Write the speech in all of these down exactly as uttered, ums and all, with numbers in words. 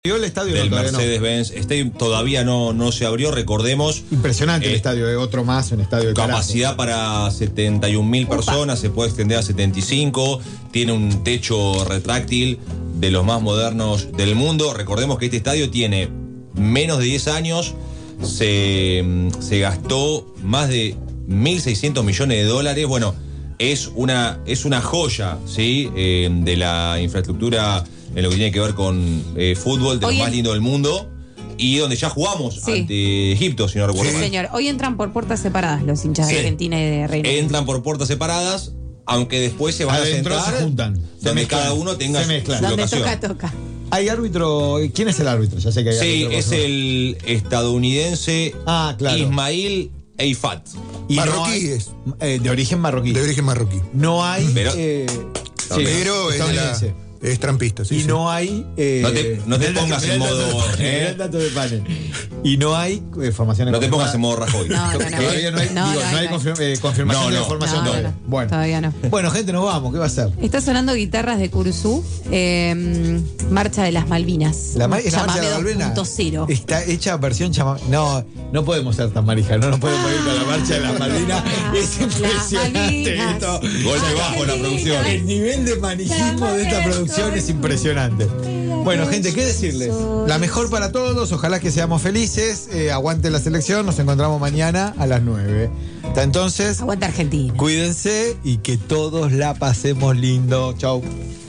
El estadio del no, Mercedes-Benz Stadium todavía no, no se abrió, recordemos. Impresionante eh, el estadio, eh, otro más, un estadio de capacidad carajo. para setenta y un mil personas, se puede extender a setenta y cinco, tiene un techo retráctil de los más modernos del mundo. Recordemos que este estadio tiene menos de diez años, se, se gastó más de mil seiscientos millones de dólares. Bueno, es una, es una joya, ¿sí? Eh, de la infraestructura en lo que tiene que ver con eh, fútbol, de Hoy lo más en... lindo del mundo, y donde ya jugamos sí. ante Egipto, si no recuerdo sí, mal. señor. Hoy entran por puertas separadas los hinchas Sí. de Argentina y de Reino Unido. Entran por puertas separadas, aunque después se van Adentro a sentar, se juntan, se donde mezclan, cada uno tenga se su, mezclan. su Donde locación. toca, toca. Hay árbitro. ¿Quién es el árbitro? Ya sé que hay Sí, árbitro. es el estadounidense ah, claro. Ismail Eifat. Y marroquí no hay, es. Eh, de origen marroquí. De origen marroquí. No hay. Pero- eh, sí, Pero es, de la- estadounidense. es trampista, sí. Y sí. no hay. Eh, No te- no te mirá el pongas dato, en mirá el modo, dato, eh. mirá el dato de panel. Y no hay eh, formación No te pongas confirmada. en modo Rajoy. No, no, no. Todavía no hay, No, digo, no, no hay no. confirm- eh, confirmación No, de no. la formación No, no, todavía. no. Bueno. Todavía no. Bueno, gente, nos vamos. ¿Qué va a hacer? Está sonando guitarras de Curuzú, eh, Marcha de las Malvinas. La, ma- es la marcha de la Llamame Malvinas. dos punto cero. Está hecha versión chama. No, no podemos ser tan marija, no nos podemos ir con la marcha de las Malvinas. Es impresionante Malvinas. esto. Golpe bajo la producción. El nivel de manijismo de esta producción es impresionante. Bueno, gente, ¿qué decirles? La mejor para todos, ojalá que seamos felices. Eh, aguante la selección, nos encontramos mañana a las nueve. Hasta entonces, Aguanta Argentina. cuídense y que todos la pasemos lindo. Chau.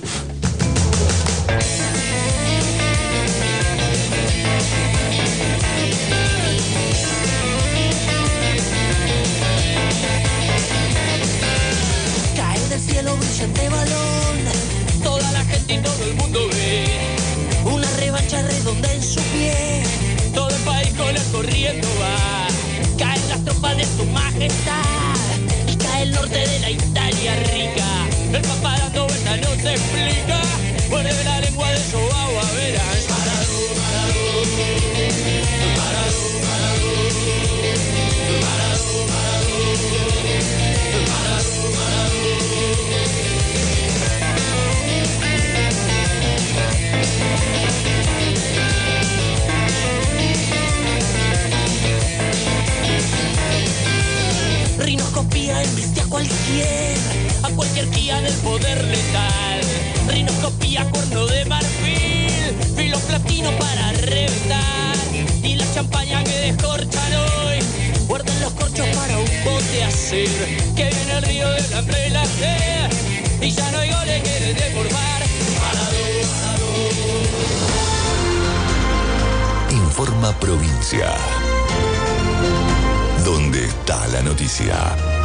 Cae del cielo brillante balón, toda la gente y todo el mundo ve una revancha redonda en su pie, todo el país con él corriendo va. Caen las tropas de su majestad y cae el norte de la Italia rica. El papá dando vueltas no se explica, muerde la lengua de Joao Averas. Parado, parado, parado, parado, parado, parado, Rinoscopía embiste a cualquier, a cualquier guía del poder letal. Rinoscopía, cuerno de marfil, filo platino para reventar. Y la champaña que descorchan hoy, guarden los corchos para un bote hacer. Que viene el río del hambre y la sed, y ya no hay goles que deformar. Parado, parado. Informa Provincia. ¿Dónde está la noticia?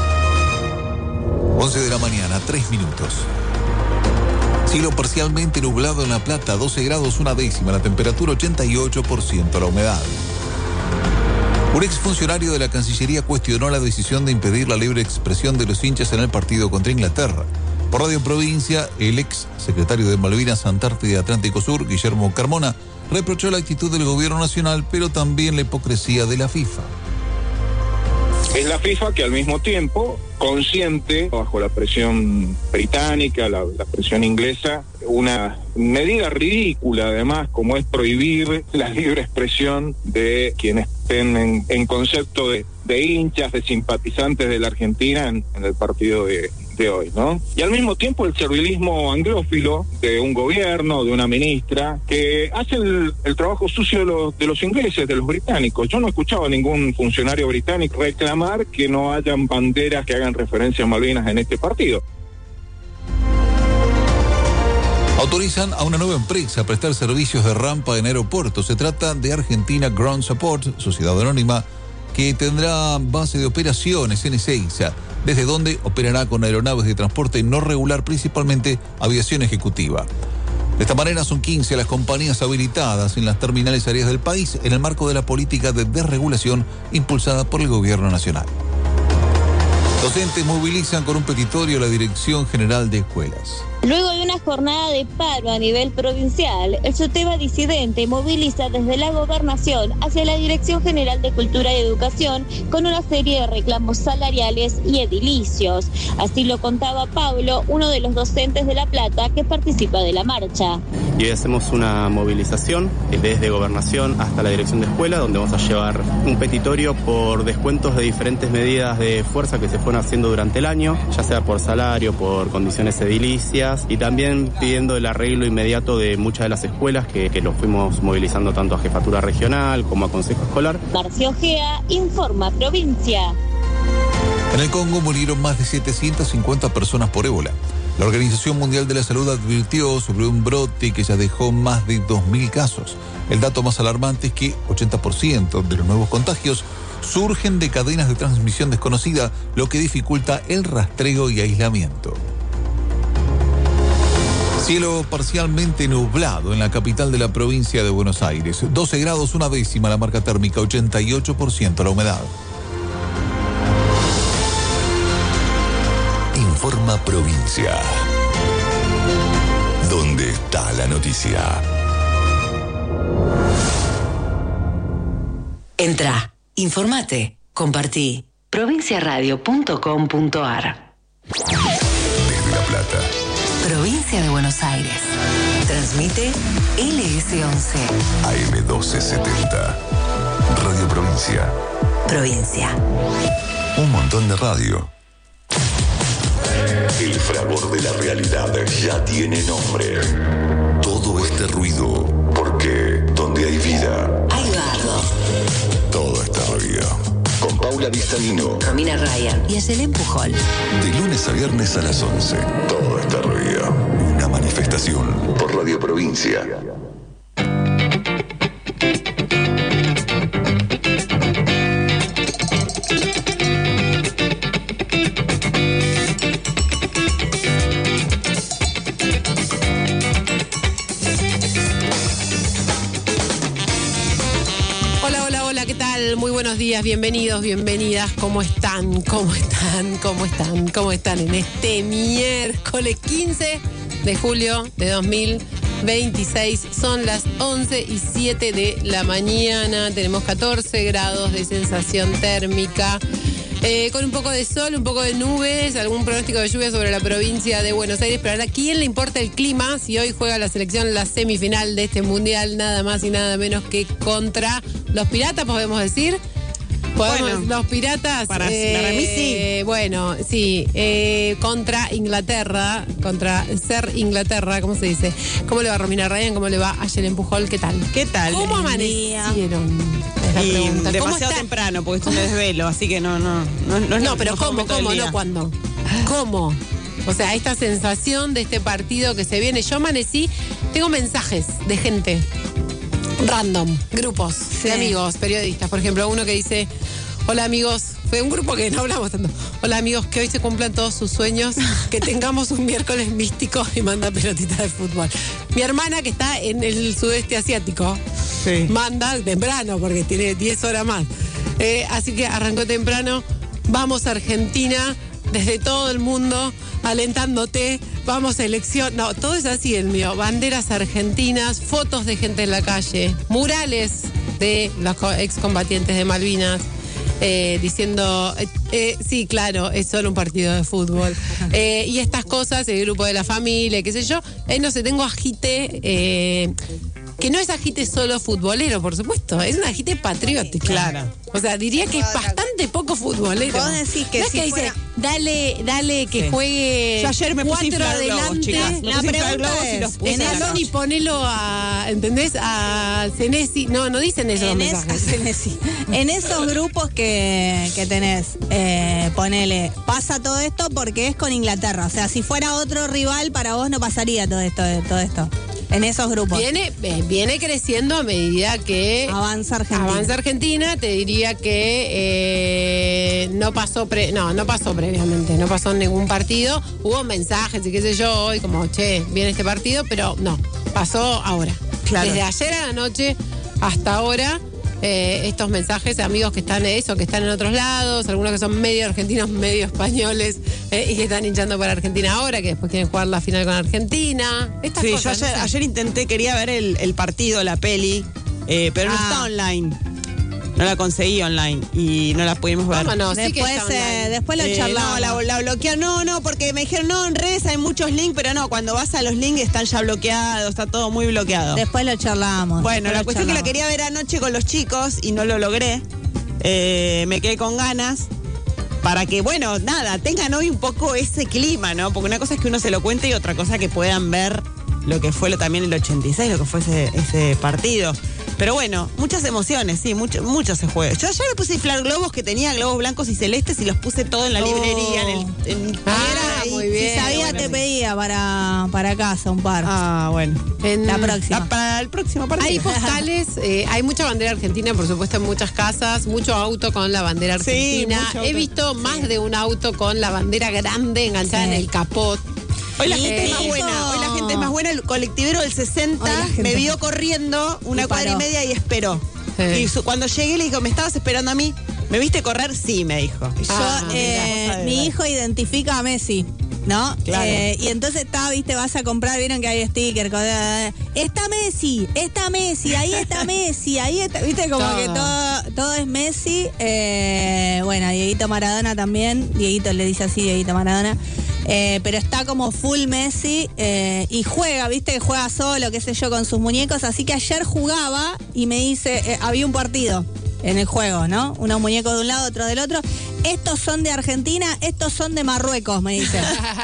once de la mañana, tres minutos. Cielo parcialmente nublado en La Plata, doce grados una décima, la temperatura ochenta y ocho por ciento, la humedad. Un exfuncionario de la Cancillería cuestionó la decisión de impedir la libre expresión de los hinchas en el partido contra Inglaterra. Por Radio Provincia, el ex secretario de Malvinas, Antártida y Atlántico Sur, Guillermo Carmona, reprochó la actitud del gobierno nacional, pero también la hipocresía de la FIFA. Es la FIFA que al mismo tiempo, consciente, bajo la presión británica, la, la presión inglesa, una medida ridícula además, como es prohibir la libre expresión de quienes estén en, en concepto de, de hinchas, de simpatizantes de la Argentina en, en el partido de, de hoy, ¿no? Y al mismo tiempo el servilismo anglófilo de un gobierno, de una ministra, que hace el, el trabajo sucio de los, de los ingleses, de los británicos. Yo no he escuchado a ningún funcionario británico reclamar que no hayan banderas que hagan referencia a Malvinas en este partido. Autorizan a una nueva empresa a prestar servicios de rampa en aeropuertos. Se trata de Argentina Ground Support, sociedad anónima, que tendrá base de operaciones en Ezeiza, desde donde operará con aeronaves de transporte no regular, principalmente aviación ejecutiva. De esta manera son quince las compañías habilitadas en las terminales aéreas del país en el marco de la política de desregulación impulsada por el gobierno nacional. Docentes movilizan con un petitorio a la Dirección General de Escuelas. Luego de una jornada de paro a nivel provincial, el SOTEBA disidente moviliza desde la Gobernación hacia la Dirección General de Cultura y Educación con una serie de reclamos salariales y edilicios. Así lo contaba Pablo, uno de los docentes de La Plata que participa de la marcha. Y hoy hacemos una movilización desde Gobernación hasta la Dirección de Escuela, donde vamos a llevar un petitorio por descuentos de diferentes medidas de fuerza que se fueron haciendo durante el año, ya sea por salario, por condiciones edilicias, y también pidiendo el arreglo inmediato de muchas de las escuelas que, que los fuimos movilizando tanto a Jefatura Regional como a Consejo Escolar. Marcia Ojea, Informa Provincia. En el Congo murieron más de setecientas cincuenta personas por ébola. La Organización Mundial de la Salud advirtió sobre un brote que ya dejó más de dos mil casos. El dato más alarmante es que ochenta por ciento de los nuevos contagios surgen de cadenas de transmisión desconocida, lo que dificulta el rastreo y aislamiento. Cielo parcialmente nublado en la capital de la provincia de Buenos Aires. doce grados una décima la marca térmica, ochenta y ocho por ciento la humedad. Informa Provincia. ¿Dónde está la noticia? Entra, informate, compartí. provinciaradio punto com punto ar. Desde La Plata. Provincia de Buenos Aires. Transmite L S once. A M doce setenta. Radio Provincia. Provincia. Un montón de radio. El fragor de la realidad ya tiene nombre. Todo este ruido, porque donde hay vida, hay bardo. Todo está ruido. Con Paula Vistamino, Romina Ryan y Ayelen Pujol. De lunes a viernes a las once. Todo está ruido. Una manifestación por Radio Provincia. Muy buenos días, bienvenidos, bienvenidas. ¿Cómo están? ¿Cómo están? ¿Cómo están? ¿Cómo están en este miércoles quince de julio de dos mil veintiséis? Son las once y siete de la mañana. Tenemos catorce grados de sensación térmica. Eh, con un poco de sol, un poco de nubes, algún pronóstico de lluvia sobre la provincia de Buenos Aires. Pero ¿a quién le importa el clima si hoy juega la selección la semifinal de este mundial? Nada más y nada menos que contra los piratas, podemos decir. ¿Podemos? Bueno, los piratas. Para, eh, para mí sí. Bueno, sí. Eh, contra Inglaterra, contra ser Inglaterra, ¿cómo se dice? ¿Cómo le va Romina Ryan? ¿Cómo le va Ayelen Pujol? ¿Qué tal? ¿Qué tal? ¿Cómo amanecieron? Y demasiado temprano, porque estoy en desvelo, así que no, no, no, no, no pero ¿cómo, cómo, no cuándo? ¿Cómo? O sea, esta sensación de este partido que se viene. Yo amanecí, tengo mensajes de gente random, grupos sí. de amigos, periodistas, por ejemplo, uno que dice: hola amigos, fue un grupo que no hablamos tanto. Hola amigos, que hoy se cumplan todos sus sueños, que tengamos un miércoles místico, y manda pelotitas de fútbol. Mi hermana, que está en el sudeste asiático, sí. manda temprano, porque tiene diez horas más. Eh, así que arrancó temprano. Vamos a Argentina, desde todo el mundo, alentándote. Vamos a elección. No, todo es así el mío. Banderas argentinas, fotos de gente en la calle, murales de los excombatientes de Malvinas. Eh, diciendo, eh, eh, sí, claro, es solo un partido de fútbol. Eh, y estas cosas, el grupo de la familia, qué sé yo. Eh, no sé, tengo agite, eh, que no es agite solo futbolero, por supuesto, es un agite patriótico. Claro. O sea, diría que es bastante poco futbolero. Vos decís que no es si que fuera... dice, dale, dale, que sí. juegue. Yo ayer me puse cuatro adelante. Globos, la pregunta es, en Alón y ponelo a, ¿entendés? A Senesi. No, no dicen eso en los es, mensajes. En esos grupos que, que tenés, eh, ponele, pasa todo esto porque es con Inglaterra. O sea, si fuera otro rival, para vos no pasaría todo esto, todo esto. En esos grupos. Viene, viene creciendo a medida que avanza Argentina. Avanza Argentina, te diría que eh, no pasó pre, no, no pasó previamente, no pasó en ningún partido. Hubo mensajes y qué sé yo hoy, como, che, viene este partido, pero no, pasó ahora. Claro. Desde ayer a la noche hasta ahora, eh, estos mensajes, amigos que están eso, que están en otros lados, algunos que son medio argentinos, medio españoles, eh, y que están hinchando para Argentina ahora, que después quieren jugar la final con Argentina. Estas Sí, cosas, yo ayer, no sé. ayer intenté, quería ver el, el partido, la peli, eh, pero no Ah. está online. No la conseguí online y no la pudimos ver. Vámonos, sí que Después, está online. eh, después lo Eh, charlamos. no, la, la bloquearon. No, no, porque me dijeron, no, en redes hay muchos links, pero no, cuando vas a los links están ya bloqueados, está todo muy bloqueado. Después lo charlamos. Bueno, después la lo cuestión es que la charlamos. quería ver anoche con los chicos y no lo logré. Eh, me quedé con ganas para que, bueno, nada, tengan hoy un poco ese clima, ¿no? Porque una cosa es que uno se lo cuente y otra cosa que puedan ver lo que fue lo, también el ochenta y seis, lo que fue ese, ese partido. Pero bueno, muchas emociones, sí, mucho, mucho se juega. Yo ayer me puse a inflar globos que tenía, globos blancos y celestes, y los puse todo en la Oh. librería, en el... En, Ah, ahí. muy bien. Si sabía, bueno, te sí. pedía para, para casa un par. Ah, bueno. En- La próxima. Ah, para el próximo partido. Hay postales, eh, hay mucha bandera argentina, por supuesto, en muchas casas, mucho auto con la bandera Sí, argentina. mucho He auto. visto más de un auto con la bandera grande enganchada Sí. en el capot. Hoy la Y gente es más eso- buena, hoy la gente es más buena. El colectivero del Hoy sesenta la gente- me vio corriendo una Y cuadra y paró. media y esperó. Sí. Y su- cuando llegué le digo, ¿me estabas esperando a mí? ¿Me viste correr? Sí, me dijo. Y yo, Yo, Ah, eh, cosa de mi ver. hijo identifica a Messi, ¿no? Claro. Eh, y entonces está, viste, vas a comprar, vieron que hay sticker, con- está Messi, está Messi, ahí está Messi, ahí está, viste, como Todo. que todo, todo es Messi. Eh, bueno, Dieguito Maradona también, Dieguito le dice así, Dieguito Maradona. Eh, pero está como full Messi eh, y juega, viste, que juega solo, qué sé yo, con sus muñecos. Así que ayer jugaba y me dice, eh, había un partido en el juego, ¿no? Unos muñecos de un lado, otros del otro. Estos son de Argentina, estos son de Marruecos, me dice.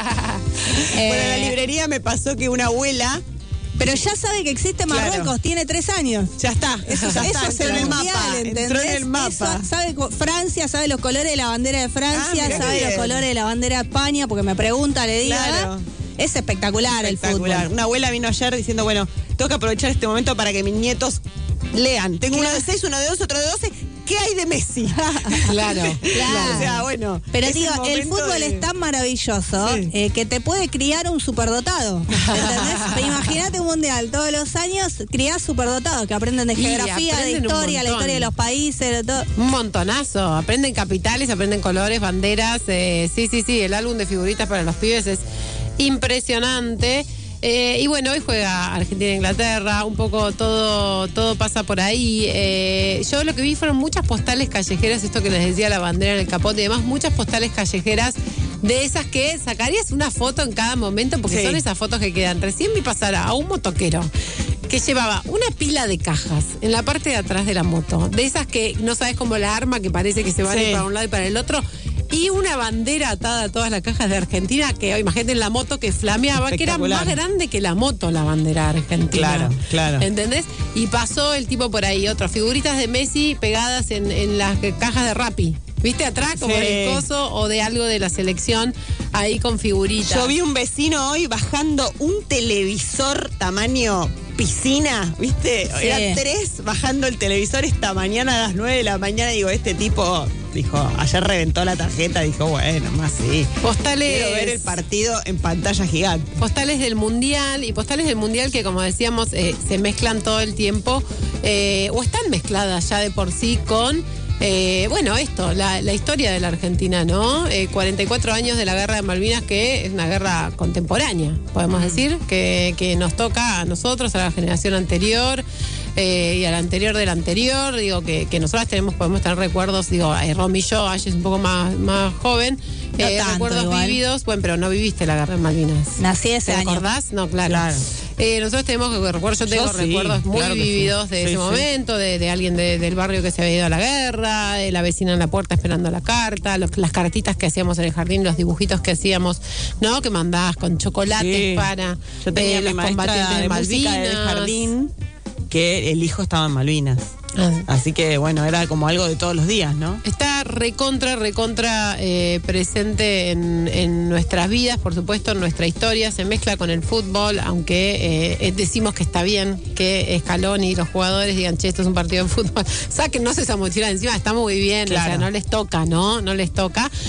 Bueno, en la Eh, librería me pasó que una abuela, pero ya sabe que existe Claro. Marruecos, tiene tres años. ya está, eso ya está, Eso es entró el en el mundial, mapa, ¿entendés? entró en el mapa. Eso, sabe co- Francia, sabe los colores de la bandera de Francia, Ah, mirá sabe qué los bien. colores de la bandera de España, porque me pregunta, le digo, Claro. ¿eh? Es espectacular, Espectacular. el fútbol. Una abuela vino ayer diciendo, bueno, tengo que aprovechar este momento para que mis nietos lean. Tengo uno de seis, uno de dos, otro de doce. ¿Qué hay de Messi? Claro. Claro. O sea, bueno. Pero es digo, el, momento fútbol de- es tan maravilloso Sí. eh, que te puede criar un superdotado. ¿Entendés? Imagínate un mundial, todos los años criás superdotados que aprenden de Y geografía, de aprenden un historia, la montón. historia de los países, de todo. Un montonazo. Aprenden capitales, aprenden colores, banderas. eh, sí, sí, sí. El álbum de figuritas para los pibes es impresionante. Eh, y bueno, hoy juega Argentina-Inglaterra, un poco todo, todo pasa por ahí. Eh, yo lo que vi fueron muchas postales callejeras, esto que les decía, la bandera en el capote y demás, muchas postales callejeras de esas que sacarías una foto en cada momento, porque Sí. son esas fotos que quedan. Recién vi pasar a un motoquero que llevaba una pila de cajas en la parte de atrás de la moto, de esas que no sabes cómo la arma, que parece que se van a ir Sí. para un lado y para el otro, y una bandera atada a todas las cajas de Argentina, que imagínate en la moto que flameaba, que era Espectacular. más grande que la moto, la bandera argentina. Claro, claro. ¿Entendés? Y pasó el tipo por ahí, otras figuritas de Messi pegadas en, en las cajas de Rappi. ¿Viste atrás como Sí. el coso o de algo de la selección ahí con figuritas? Yo vi un vecino hoy bajando un televisor tamaño piscina, ¿viste? Sí. Eran tres bajando el televisor esta mañana a las nueve de la mañana. Digo, este tipo, dijo, ayer reventó la tarjeta, dijo, bueno, más sí. Postales. Quiero ver el partido en pantalla gigante. Postales del Mundial y postales del Mundial que, como decíamos, eh, se mezclan todo el tiempo eh, o están mezcladas ya de por sí con, eh, bueno, esto, la, la historia de la Argentina, ¿no? Eh, cuarenta y cuatro años de la Guerra de Malvinas, que es una guerra contemporánea, podemos decir, que, que nos toca a nosotros, a la generación anterior. Eh, y a la anterior del anterior, digo que, que nosotras tenemos, podemos tener recuerdos, digo, eh, Romy y yo, Ash es un poco más, más joven, No eh, tanto, recuerdos igual. vividos, bueno, pero no viviste la Guerra de Malvinas. Nací ese ¿Te año. acordás? No, claro. Claro. Eh, nosotros tenemos que recuerdos, yo tengo Yo sí, recuerdos muy claro que sí. vividos de Sí, ese sí. momento, de, de alguien de- del barrio que se había ido a la guerra, de la vecina en la puerta esperando la carta, los- las cartitas que hacíamos en el jardín, los dibujitos que hacíamos, ¿no? Que mandabas con chocolates Sí. para Yo tenía eh, mi los maestra combatientes de de música Malvinas. del jardín que el hijo estaba en Malvinas. Ah. Así que, bueno, era como algo de todos los días, ¿no? Está recontra, recontra eh, presente en, en nuestras vidas, por supuesto, en nuestra historia, se mezcla con el fútbol, aunque eh, decimos que está bien que Scaloni y los jugadores digan, che, esto es un partido de fútbol, sáquennos esa mochila de encima, está muy bien, Claro. o sea, no les toca, ¿no? No les toca.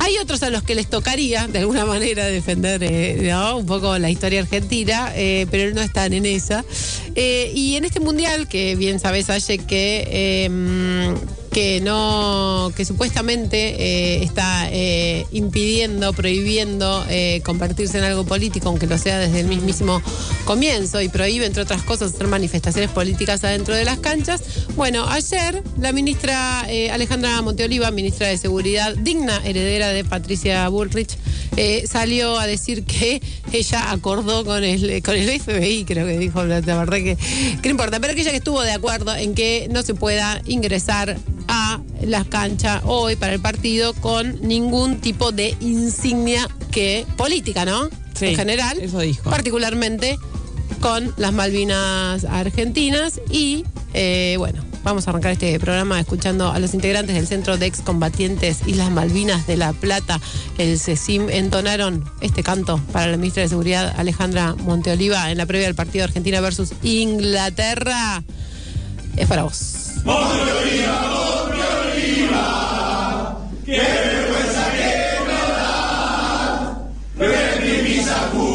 Hay otros a los que les tocaría, de alguna manera, defender eh, ¿no? un poco la historia argentina, eh, pero no están en esa. Eh, y en este mundial, que bien sabes, Aye, que... Eh, que no, que supuestamente eh, está eh, impidiendo, prohibiendo eh, convertirse en algo político, aunque lo sea desde el mismísimo comienzo, y prohíbe, entre otras cosas, hacer manifestaciones políticas adentro de las canchas. Bueno, ayer la ministra eh, Alejandra Monteoliva, ministra de Seguridad, digna heredera de Patricia Bullrich, eh, salió a decir que ella acordó con el, con el F B I, creo que dijo, la verdad que, que no importa, pero que ella que estuvo de acuerdo en que no se pueda ingresar a las canchas hoy para el partido con ningún tipo de insignia que política, ¿no? Sí, en general, eso dijo. Particularmente con las Malvinas argentinas. Y eh, bueno, vamos a arrancar este programa escuchando a los integrantes del Centro de Excombatientes Islas Malvinas de La Plata, el CECIM, entonaron este canto para la ministra de Seguridad Alejandra Monteoliva en la previa del partido Argentina versus Inglaterra. Es para vos. Monteoliva, Monteoliva, qué vergüenza que me da, ver mis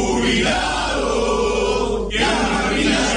jubilados, que a Malvinas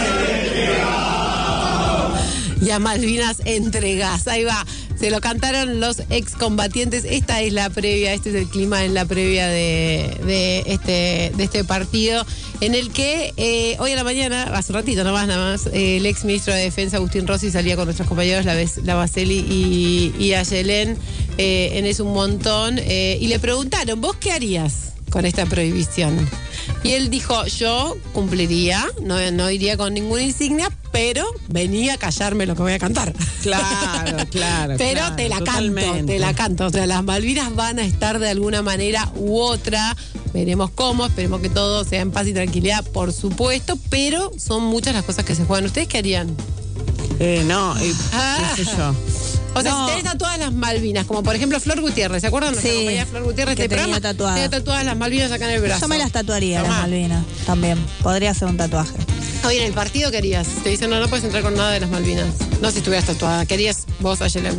entregás. Y a Malvinas entregás, ahí va. Se lo cantaron los excombatientes. Esta es la previa, este es el clima en la previa de, de, este, de este partido, en el que eh, hoy a la mañana, hace ratito nomás, nada más, eh, el ex ministro de Defensa, Agustín Rossi, salía con nuestros compañeros, la, la Baseli y, y Ayelén, eh, en Es un Montón, eh, y le preguntaron, ¿vos qué harías con esta prohibición? Y él dijo, yo cumpliría, no, no iría con ninguna insignia, pero venía a callarme lo que voy a cantar. Claro, claro. Pero claro, te la totalmente. canto, te la canto. O sea, las Malvinas van a estar de alguna manera u otra. Veremos cómo, esperemos que todo sea en paz y tranquilidad, por supuesto, pero son muchas las cosas que se juegan. ¿Ustedes qué harían? Eh, no, eh, Ah. qué sé yo. O sea, No. si tenés tatuadas las Malvinas, como por ejemplo Flor Gutiérrez, ¿se acuerdan? Nuestra Sí, compañera Flor Gutiérrez que de tenía programa. tatuada. Tenía tatuadas las Malvinas acá en el brazo. Yo me las tatuaría, Tomá. las Malvinas, también. Podría ser un tatuaje. Oye, en el partido querías. Te dicen, no, no puedes entrar con nada de las Malvinas. No si estuvieras tatuada. ¿Querías vos, Ayelén?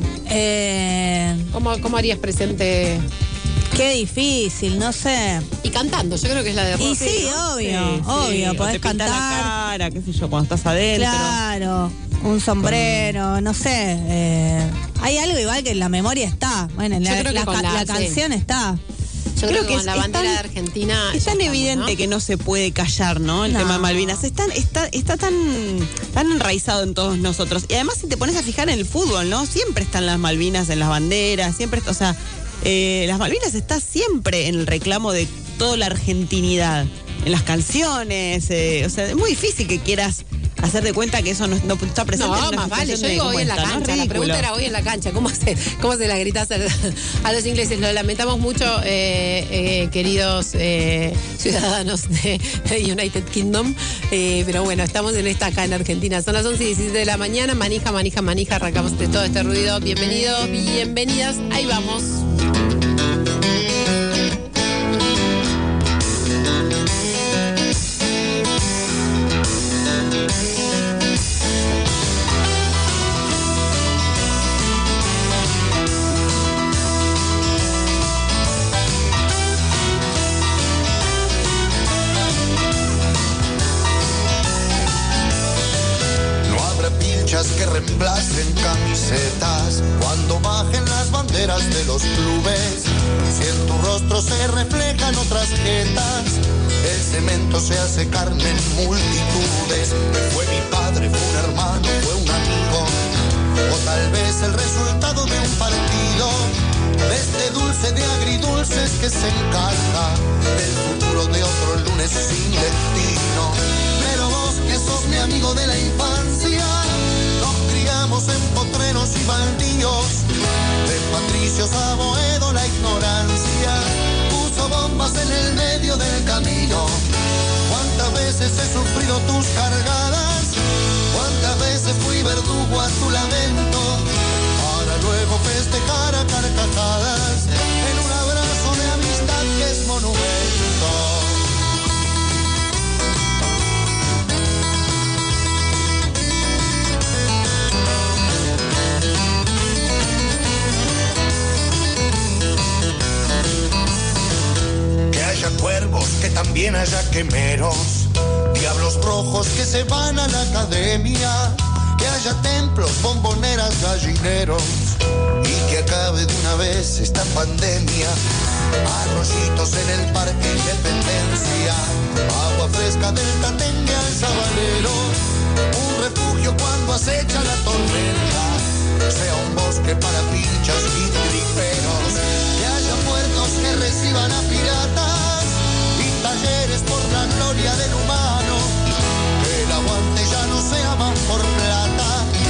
Eh, ¿Cómo, ¿Cómo harías presente? Qué difícil, no sé. Y cantando, yo creo que es la de Y Rosy, sí, ¿no? obvio, Sí, obvio, sí, o podés te pintas cantar. la cara, qué sé yo, cuando estás adentro. Claro, un sombrero, no sé. eh, hay algo igual que en la memoria está. Bueno, en Yo la, creo que la con ca- la- la sí. canción está. Yo creo, que, con es- la es bandera tan- de Argentina. Es ya tan estamos, evidente ¿no? que no se puede callar, ¿no? El No. tema de Malvinas. Es tan- está, está tan, tan enraizado en todos nosotros. Y además, si te pones a fijar en el fútbol, ¿no? Siempre están las Malvinas en las banderas, siempre, está- o sea, eh, las Malvinas está siempre en el reclamo de toda la argentinidad. En las canciones, eh, o sea, es muy difícil que quieras hacer de cuenta que eso no, no está presente en No, una más vale, yo situación de digo hoy en la como esta, ¿no? cancha, la Ridículo. pregunta era hoy en la cancha, ¿cómo se, cómo se la gritas a, a los ingleses? Lo lamentamos mucho, eh, eh, queridos eh, ciudadanos de United Kingdom, eh, pero bueno, estamos en esta acá en Argentina, son las once y diecisiete de la mañana, manija, manija, manija, arrancamos de todo este ruido, bienvenidos, bienvenidas, ahí vamos. No habrá pinchas que reemplacen camisetas cuando bajen las banderas de los clubes. Si en tu rostro se reflejan otras jetas, el cemento se hace carne en multitudes. Fue mi padre, fue un hermano, fue un amigo, o tal vez el resultado de un partido, de este dulce de agridulces que se encarga del futuro de otro lunes sin destino. Pero vos que sos mi amigo de la infancia, nos criamos en potreros y baldíos, de patricios a Boedo la ignorancia puso bombas en el medio del camino. Cuántas veces he sufrido tus cargadas, cuántas veces fui verdugo a tu lamento, para luego festejar a carcajadas en un abrazo de amistad que es monumento. esquemeros, diablos rojos que se van a la academia, que haya templos, bomboneras, gallineros y que acabe de una vez esta pandemia. Arroyitos en el Parque Independencia, agua fresca del Tatengue al Sabanero, un refugio cuando acecha la tormenta, sea un bosque para pinchas y triperos, que haya puertos que reciban a piratas y talleres por la gloria del humano, que el aguante ya no sea más por plata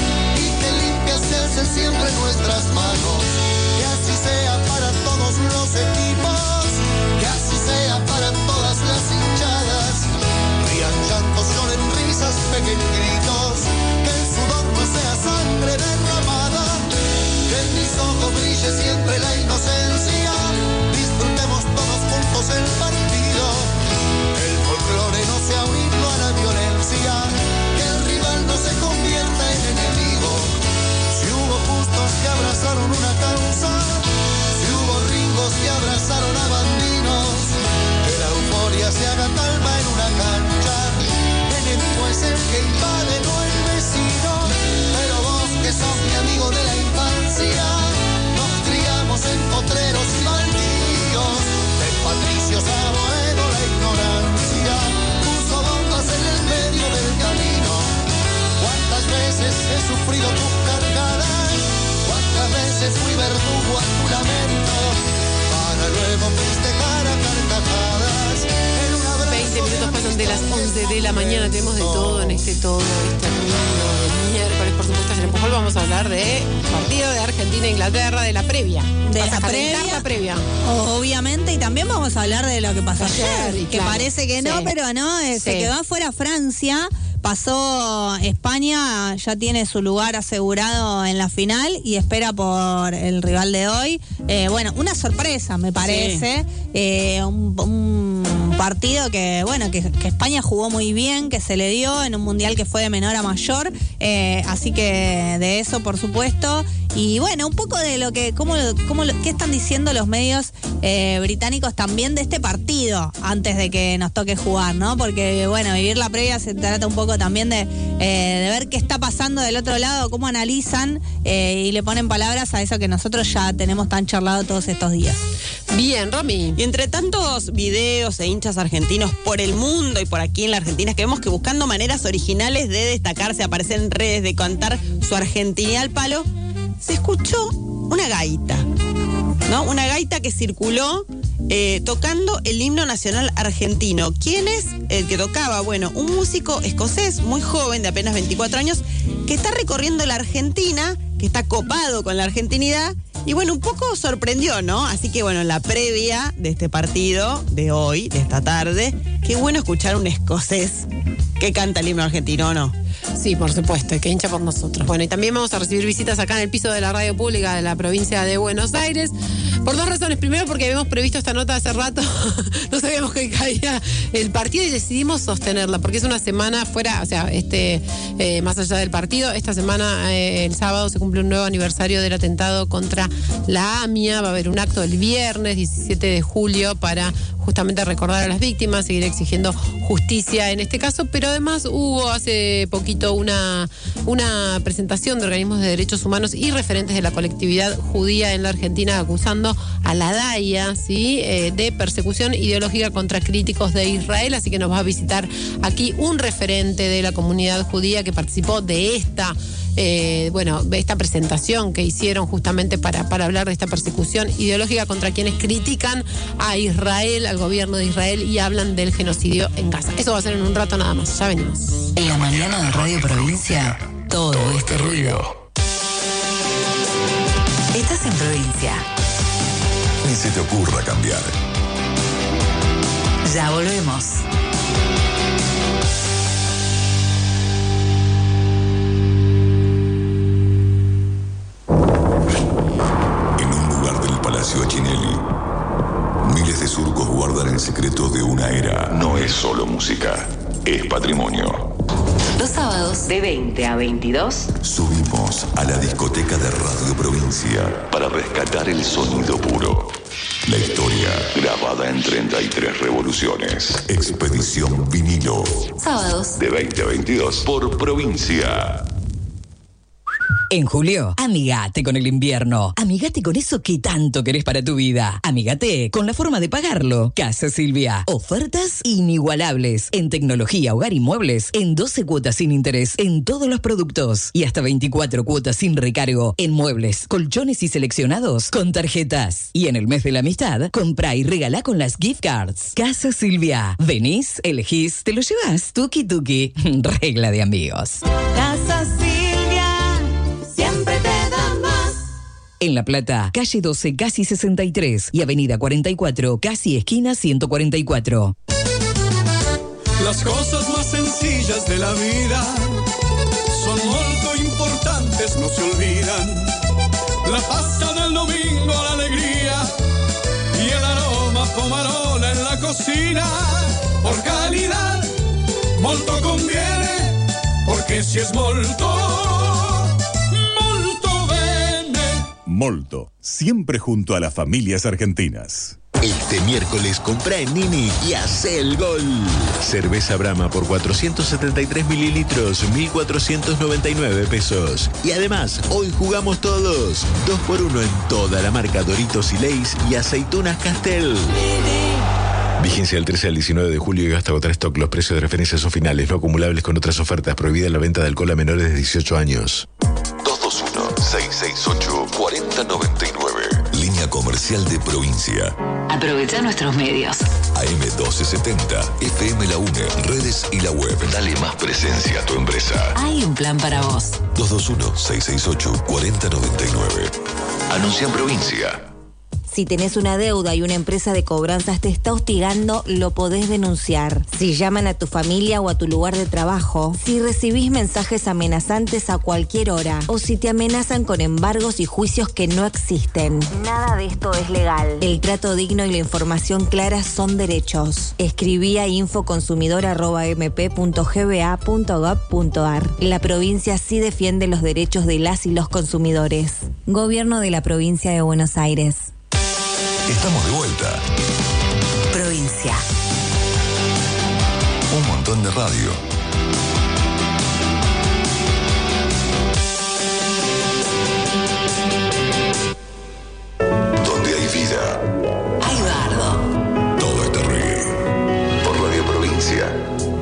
y que limpia se alce siempre nuestras manos, que así sea para todos los equipos, que así sea para todas las hinchadas, rían llantos, lloren risas, peguen gritos, que el sudor no sea sangre derramada, que en mis ojos brille siempre la inocencia, disfrutemos todos juntos el partido, que el folclore no sea un himno a la violencia, que el rival no se convierta en enemigo, si hubo justos que abrazaron una causa, si hubo ringos que abrazaron a bandinos, que la euforia se haga calma en una cancha, enemigo es el que invade, no el vecino, pero vos que sos mi amigo de la infancia, nos criamos en potreros y baldíos, de patricios a Boedo la ignorancia, puso bombas en el medio del camino, cuántas veces he sufrido tus cargadas, cuántas veces fui verdugo a tu lamento, para luego festejar a carcajadas en un abrazo. veinte minutos pasan de las once de la mañana, tenemos de todo en este todo, este mundo de miércoles, por supuesto, en Empujol vamos a hablar de partido de Argentina-Inglaterra, de la previa. De Vas la a previa, calentar la previa. Obviamente, y también vamos a hablar de lo que pasó ayer, Ayer, que claro. parece que no, Sí. pero no, eh, se Sí. quedó afuera Francia, pasó España, ya tiene su lugar asegurado en la final y espera por el rival de hoy. Eh, bueno, una sorpresa, me parece, eh, un, un partido que, bueno, que, que España jugó muy bien, que se le dio en un mundial que fue de menor a mayor, eh, así que de eso, por supuesto. Y bueno, un poco de lo que, cómo, cómo, qué están diciendo los medios eh, británicos también de este partido antes de que nos toque jugar, ¿no? Porque, bueno, vivir la previa se trata un poco también de, eh, de ver qué está pasando del otro lado, cómo analizan eh, y le ponen palabras a eso que nosotros ya tenemos tan charlado todos estos días. Bien, Romy. Y entre tantos videos e hinchas argentinos por el mundo y por aquí en la Argentina, es que vemos que buscando maneras originales de destacarse, aparecer en redes, de cantar su argentinidad al palo, se escuchó una gaita, ¿no? Una gaita que circuló eh, tocando el himno nacional argentino. ¿Quién es el que tocaba? Bueno, un músico escocés muy joven, de apenas veinticuatro años, que está recorriendo la Argentina, que está copado con la argentinidad. Y bueno, un poco sorprendió, ¿no? Así que bueno, en la previa de este partido, de hoy, de esta tarde, qué bueno escuchar a un escocés que canta el himno argentino, ¿no? Sí, por supuesto, que hincha por nosotros. Bueno, y también vamos a recibir visitas acá en el piso de la radio pública de la provincia de Buenos Aires, por dos razones. Primero, porque habíamos previsto esta nota hace rato, no sabíamos que caía el partido y decidimos sostenerla, porque es una semana fuera, o sea, este eh, más allá del partido, esta semana, eh, el sábado, se cumple un nuevo aniversario del atentado contra la AMIA. Va a haber un acto el viernes diecisiete de julio para justamente recordar a las víctimas, seguir exigiendo justicia en este caso, pero además hubo hace poquito una, una presentación de organismos de derechos humanos y referentes de la colectividad judía en la Argentina acusando a la DAIA, ¿sí? eh, de persecución ideológica contra críticos de Israel, así que nos va a visitar aquí un referente de la comunidad judía que participó de esta Eh, bueno, esta presentación que hicieron justamente para, para hablar de esta persecución ideológica contra quienes critican a Israel, al gobierno de Israel, y hablan del genocidio en Gaza. Eso va a ser en un rato nada más, ya venimos. En la mañana de Radio Provincia, todo este ruido. Estás en provincia. Ni se te ocurra cambiar. Ya volvemos. Palacio Achinelli. Miles de surcos guardan el secreto de una era. No es solo música, es patrimonio. Los sábados de veinte a veintidós. Subimos a la discoteca de Radio Provincia para rescatar el sonido puro. La historia grabada en treinta y tres revoluciones. Expedición Vinilo. Sábados De veinte a veintidós por Provincia. En julio, amigate con el invierno. Amigate con eso que tanto querés para tu vida. Amigate con la forma de pagarlo. Casa Silvia. Ofertas inigualables. En tecnología, hogar y muebles. En doce cuotas sin interés. En todos los productos. Y hasta veinticuatro cuotas sin recargo. En muebles, colchones y seleccionados con tarjetas. Y en el mes de la amistad, comprá y regalá con las gift cards. Casa Silvia. Venís, elegís, te lo llevas. Tuki tuki. Regla de amigos. Casa Silvia. Siempre te da más. En La Plata, calle doce, casi sesenta y tres y avenida cuarenta y cuatro, casi esquina ciento cuarenta y cuatro. Las cosas más sencillas de la vida son muy importantes, no se olvidan. La pasta del domingo, la alegría y el aroma pomarola en la cocina. Por calidad, molto conviene, porque si es molto, Molto, siempre junto a las familias argentinas. Este miércoles comprá en Nini y hacé el gol. Cerveza Brahma por cuatrocientos setenta y tres mililitros, mil cuatrocientos noventa y nueve pesos. Y además, hoy jugamos todos. dos por uno en toda la marca Doritos y Lay's y aceitunas Castel. Vigencia del trece al diecinueve de julio y hasta agotar stock. Los precios de referencia son finales, no acumulables con otras ofertas. Prohibida la venta de alcohol a menores de dieciocho años. dos dos uno, seis seis ocho, cuatro cero nueve nueve. Línea comercial de Provincia. Aprovecha nuestros medios. A M doce setenta, F M La UNE, redes y la web. Dale más presencia a tu empresa. Hay un plan para vos. dos dos uno, seis seis ocho, cuatro cero nueve nueve. Anuncia en Provincia. Si tenés una deuda y una empresa de cobranzas te está hostigando, lo podés denunciar. Si llaman a tu familia o a tu lugar de trabajo, si recibís mensajes amenazantes a cualquier hora, o si te amenazan con embargos y juicios que no existen. Nada de esto es legal. El trato digno y la información clara son derechos. Escribí a infoconsumidor arroba m p punto g b a punto gov punto a r. La provincia sí defiende los derechos de las y los consumidores. Gobierno de la Provincia de Buenos Aires. Estamos de vuelta. Provincia. Un montón de radio. Donde hay vida, hay bardo. Todo este ruido. Por Radio Provincia.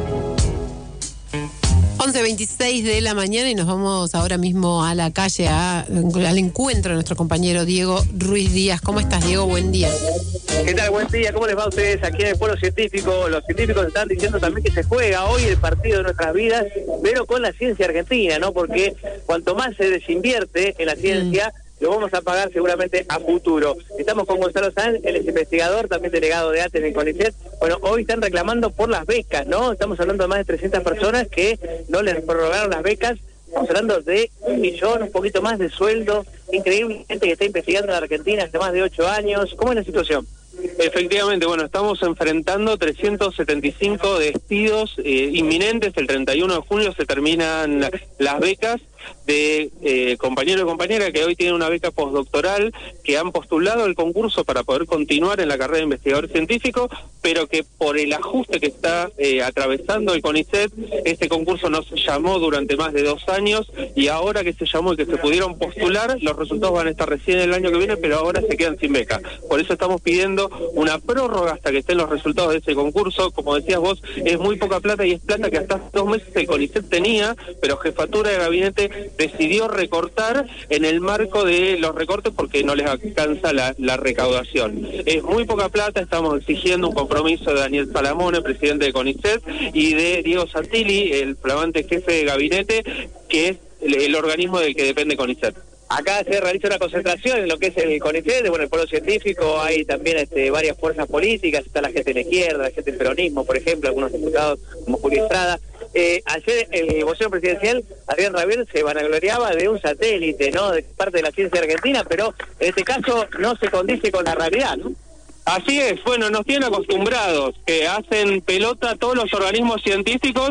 once veintiséis de la mañana y nos vamos ahora mismo a la calle, a, al encuentro de nuestro compañero Diego Ruiz Díaz. ¿Cómo estás, Diego? Buen día. ¿Qué tal? Buen día. ¿Cómo les va a ustedes aquí en el Pueblo Científico? Los científicos están diciendo también que se juega hoy el partido de nuestras vidas, pero con la ciencia argentina, ¿no? Porque cuanto más se desinvierte en la ciencia, mm. lo vamos a pagar seguramente a futuro. Estamos con Gonzalo Sáenz, él es investigador, también delegado de ATE en el CONICET. Bueno, hoy están reclamando por las becas, ¿no? Estamos hablando de más de trescientas personas que no les prorrogaron las becas. Estamos hablando de un millón, un poquito más de sueldo. Increíble, gente que está investigando en la Argentina hace más de ocho años. ¿Cómo es la situación? Efectivamente, bueno, estamos enfrentando trescientos setenta y cinco despidos eh, inminentes. El treinta y uno de junio se terminan la, las becas de eh, compañeros y compañeras que hoy tienen una beca postdoctoral, que han postulado el concurso para poder continuar en la carrera de investigador científico, pero que por el ajuste que está eh, atravesando el CONICET, este concurso no se llamó durante más de dos años, y ahora que se llamó y que se pudieron postular, los resultados van a estar recién el año que viene, pero ahora se quedan sin beca. Por eso estamos pidiendo una prórroga hasta que estén los resultados de ese concurso. Como decías vos, es muy poca plata, y es plata que hasta hace dos meses el CONICET tenía, pero Jefatura de Gabinete decidió recortar en el marco de los recortes porque no les alcanza la, la recaudación. Es muy poca plata. Estamos exigiendo un compromiso de Daniel Salamone, presidente de CONICET, y de Diego Santilli, el flamante jefe de gabinete, que es el, el organismo del que depende CONICET. Acá se realiza una concentración en lo que es el CONICET, bueno, el Pueblo Científico. Hay también este, varias fuerzas políticas, está la gente de la izquierda, la gente del peronismo, por ejemplo, algunos diputados como Julio Estrada. Eh, ayer el vocero presidencial, Adrián Rabier, se vanagloriaba de un satélite, ¿no?, de parte de la ciencia argentina, pero en este caso no se condice con la realidad, ¿no? Así es, bueno, nos tienen acostumbrados, que hacen pelota todos los organismos científicos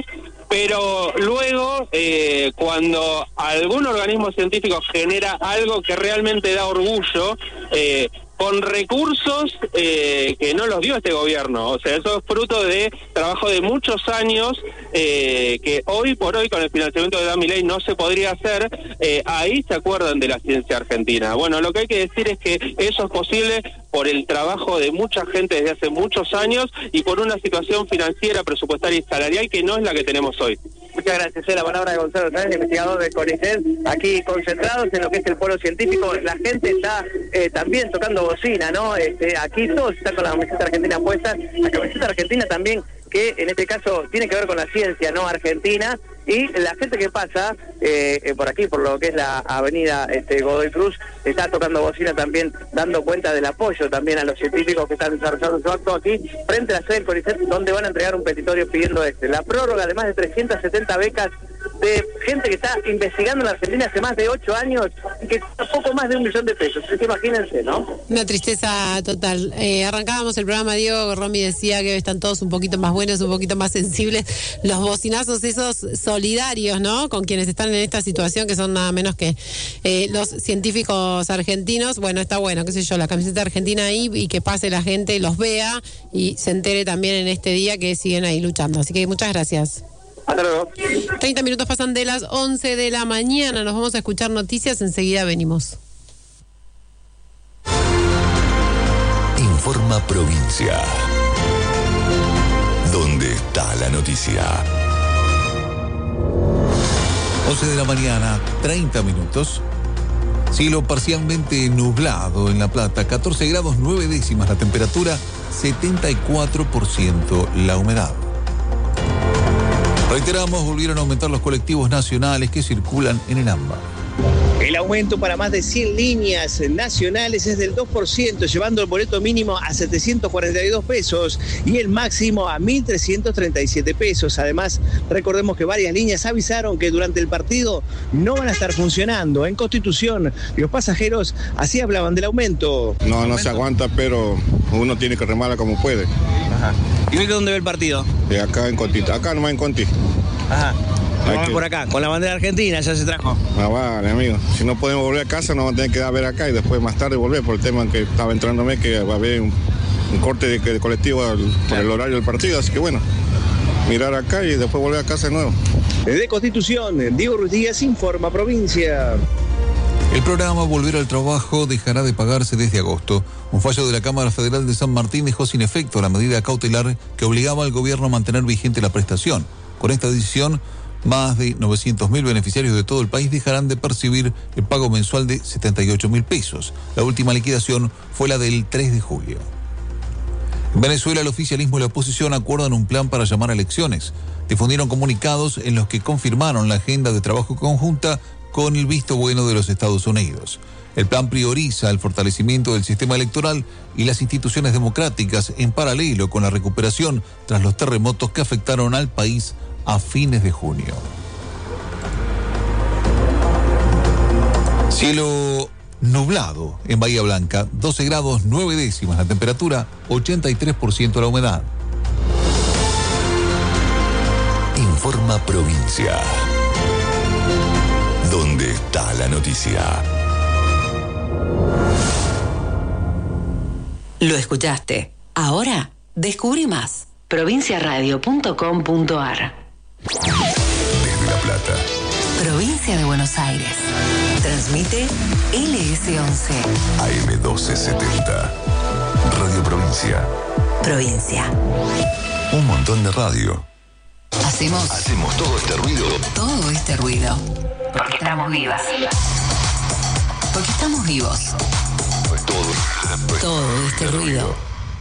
pero luego eh, cuando algún organismo científico genera algo que realmente da orgullo, eh, con recursos eh, que no los dio este gobierno, o sea, eso es fruto de trabajo de muchos años, eh, que hoy por hoy con el financiamiento de da Milei no se podría hacer. Eh, ahí se acuerdan de la ciencia argentina. Bueno, lo que hay que decir es que eso es posible por el trabajo de mucha gente desde hace muchos años y por una situación financiera, presupuestaria y salarial que no es la que tenemos hoy. Muchas gracias. Es la palabra de Gonzalo Sáenz, investigador de CONICET, aquí concentrados en lo que es el polo científico. La gente está eh, también tocando bocina, ¿no? Este, aquí todos están con la camiseta argentina puesta, la camiseta argentina también, que en este caso tiene que ver con la ciencia, ¿no? Argentina. Y la gente que pasa eh, eh, por aquí, por lo que es la avenida este, Godoy Cruz, está tocando bocina también, dando cuenta del apoyo también a los científicos que están desarrollando su acto aquí, frente a la sede del CONICET, donde van a entregar un petitorio pidiendo este, la prórroga de más de trescientas setenta becas de gente que está investigando en la Argentina hace más de ocho años y que cuesta poco más de un millón de pesos. Así que imagínense, ¿no? Una tristeza total. Eh, arrancábamos el programa, Diego, Romy decía que están todos un poquito más buenos, un poquito más sensibles. Los bocinazos esos solidarios, ¿no? Con quienes están en esta situación, que son nada menos que eh, los científicos argentinos. Bueno, está bueno, qué sé yo, la camiseta argentina ahí y que pase la gente, los vea y se entere también en este día que siguen ahí luchando. Así que muchas gracias. Hasta luego. treinta minutos pasan de las once de la mañana. Nos vamos a escuchar noticias. Enseguida venimos. Informa Provincia. ¿Dónde está la noticia? once de la mañana, treinta minutos. Cielo parcialmente nublado en La Plata, catorce grados nueve décimas la temperatura, setenta y cuatro por ciento la humedad. Reiteramos, volvieron a aumentar los colectivos nacionales que circulan en el AMBA. El aumento para más de cien líneas nacionales es del dos por ciento, llevando el boleto mínimo a setecientos cuarenta y dos pesos y el máximo a mil trescientos treinta y siete pesos. Además, recordemos que varias líneas avisaron que durante el partido no van a estar funcionando. En Constitución, los pasajeros así hablaban del aumento. No, no se aguanta, pero uno tiene que remarla como puede. Ajá. ¿Y hoy de dónde ve el partido? De acá en Conti, acá nomás en Conti. Ajá. Vamos que... por acá, con la bandera argentina ya se trajo. Ah, vale, amigo. Si no podemos volver a casa, nos vamos a tener que ir a ver acá y después más tarde volver por el tema en que estaba entrándome que va a haber un, un corte de, de colectivo al, por claro. el horario del partido. Así que bueno, mirar acá y después volver a casa de nuevo. Desde Constitución, Diego Ruiz Díaz, Informa Provincia. El programa Volver al Trabajo dejará de pagarse desde agosto. Un fallo de la Cámara Federal de San Martín dejó sin efecto la medida cautelar que obligaba al gobierno a mantener vigente la prestación. Con esta decisión, más de novecientos mil beneficiarios de todo el país dejarán de percibir el pago mensual de setenta y ocho mil pesos. La última liquidación fue la del tres de julio. En Venezuela, el oficialismo y la oposición acuerdan un plan para llamar a elecciones. Difundieron comunicados en los que confirmaron la agenda de trabajo conjunta con el visto bueno de los Estados Unidos. El plan prioriza el fortalecimiento del sistema electoral y las instituciones democráticas en paralelo con la recuperación tras los terremotos que afectaron al país a fines de junio. Cielo nublado en Bahía Blanca, doce grados nueve décimas la temperatura, ochenta y tres por ciento la humedad. Informa Provincia. ¿Dónde está la noticia? Lo escuchaste. Ahora descubrí más. provinciaradio punto com punto ar. Desde La Plata. Provincia de Buenos Aires. Transmite L S once. A M doce setenta. Radio Provincia. Provincia. Un montón de radio. Hacemos. Hacemos todo este ruido. Todo este ruido. Porque estamos vivas. Porque estamos vivos. Todo. Todo este ruido.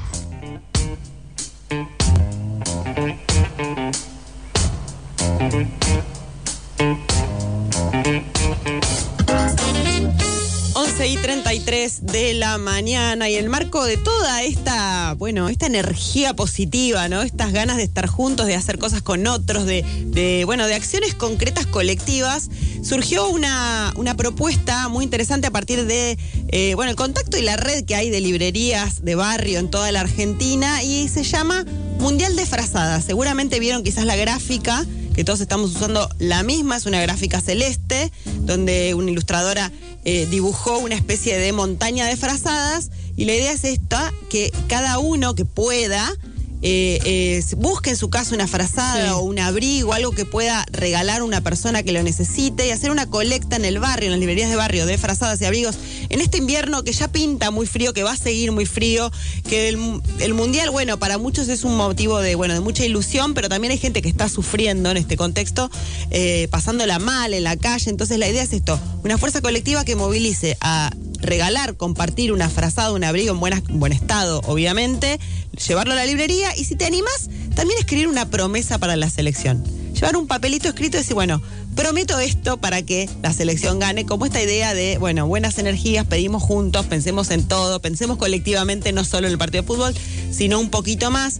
once y treinta y tres de la mañana y el marco de toda esta, bueno, esta energía positiva, ¿no? Estas ganas de estar juntos, de hacer cosas con otros, de, de bueno, de acciones concretas colectivas, surgió una, una propuesta muy interesante a partir de, eh, bueno, el contacto y la red que hay de librerías de barrio en toda la Argentina y se llama Mundial de Frazadas. Seguramente vieron quizás la gráfica que todos estamos usando la misma, es una gráfica celeste, donde una ilustradora eh, dibujó una especie de montaña de frazadas, y la idea es esta, que cada uno que pueda Eh, eh, busque en su casa una frazada sí. o un abrigo, algo que pueda regalar a una persona que lo necesite, y hacer una colecta en el barrio, en las librerías de barrio, de frazadas y abrigos en este invierno que ya pinta muy frío, que va a seguir muy frío, que el, el mundial, bueno, para muchos es un motivo de, bueno, de mucha ilusión, pero también hay gente que está sufriendo en este contexto, eh, pasándola mal en la calle. Entonces la idea es esto, una fuerza colectiva que movilice a regalar, compartir una frazada, un abrigo en buena, buen estado, obviamente, llevarlo a la librería, y si te animás, también escribir una promesa para la selección. Llevar un papelito escrito y decir, bueno, prometo esto para que la selección gane, como esta idea de, bueno, buenas energías, pedimos juntos, pensemos en todo, pensemos colectivamente, no solo en el partido de fútbol, sino un poquito más.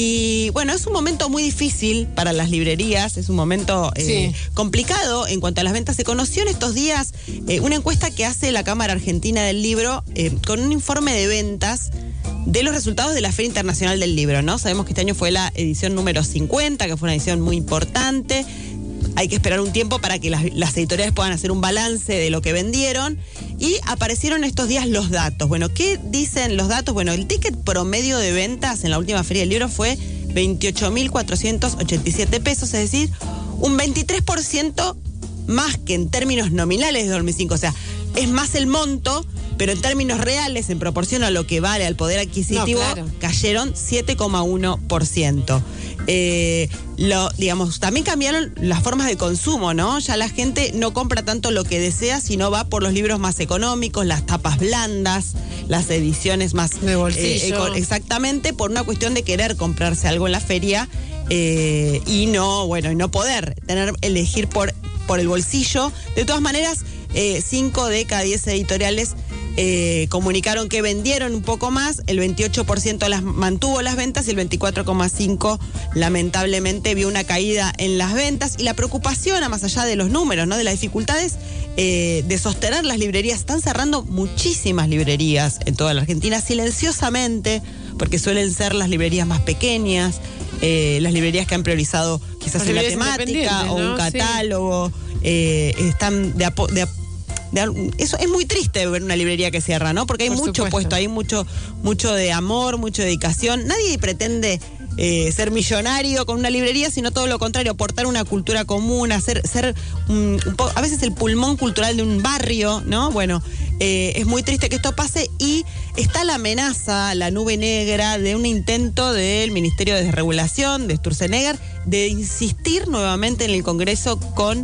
Y bueno, es un momento muy difícil para las librerías, es un momento eh, sí. complicado en cuanto a las ventas. Se conoció en estos días eh, una encuesta que hace la Cámara Argentina del Libro eh, con un informe de ventas de los resultados de la Feria Internacional del Libro, ¿no? Sabemos que este año fue la edición número cincuenta, que fue una edición muy importante. Hay que esperar un tiempo para que las, las editoriales puedan hacer un balance de lo que vendieron, y aparecieron estos días los datos. Bueno, ¿qué dicen los datos? Bueno, el ticket promedio de ventas en la última Feria del Libro fue veintiocho mil cuatrocientos ochenta y siete pesos, es decir, un veintitrés por ciento más que en términos nominales de dos mil cinco. O sea, es más el monto, pero en términos reales, en proporción a lo que vale al poder adquisitivo, no, claro. cayeron siete coma uno por ciento. Eh, lo, digamos, también cambiaron las formas de consumo, ¿no? Ya la gente no compra tanto lo que desea, sino va por los libros más económicos, las tapas blandas, las ediciones más de bolsillo. Eh, eco, exactamente, por una cuestión de querer comprarse algo en la feria eh, y no, bueno, y no poder tener elegir por, por el bolsillo. De todas maneras, eh, cinco de cada diez editoriales Eh, comunicaron que vendieron un poco más, el veintiocho por ciento las mantuvo las ventas y el veinticuatro coma cinco por ciento lamentablemente vio una caída en las ventas. Y la preocupación, a más allá de los números, ¿no?, de las dificultades eh, de sostener las librerías. Están cerrando muchísimas librerías en toda la Argentina, silenciosamente, porque suelen ser las librerías más pequeñas, eh, las librerías que han priorizado quizás en la temática o ¿no? un catálogo, sí. eh, están de a, de a De, eso es muy triste ver una librería que cierra, ¿no? Porque hay Por mucho supuesto. puesto, hay mucho, mucho de amor, mucha dedicación. Nadie pretende eh, ser millonario con una librería, sino todo lo contrario, aportar una cultura común, hacer, ser un, un po- a veces el pulmón cultural de un barrio, ¿no? Bueno, eh, es muy triste que esto pase, y está la amenaza, la nube negra de un intento del Ministerio de Desregulación, de Sturzenegger, de insistir nuevamente en el Congreso con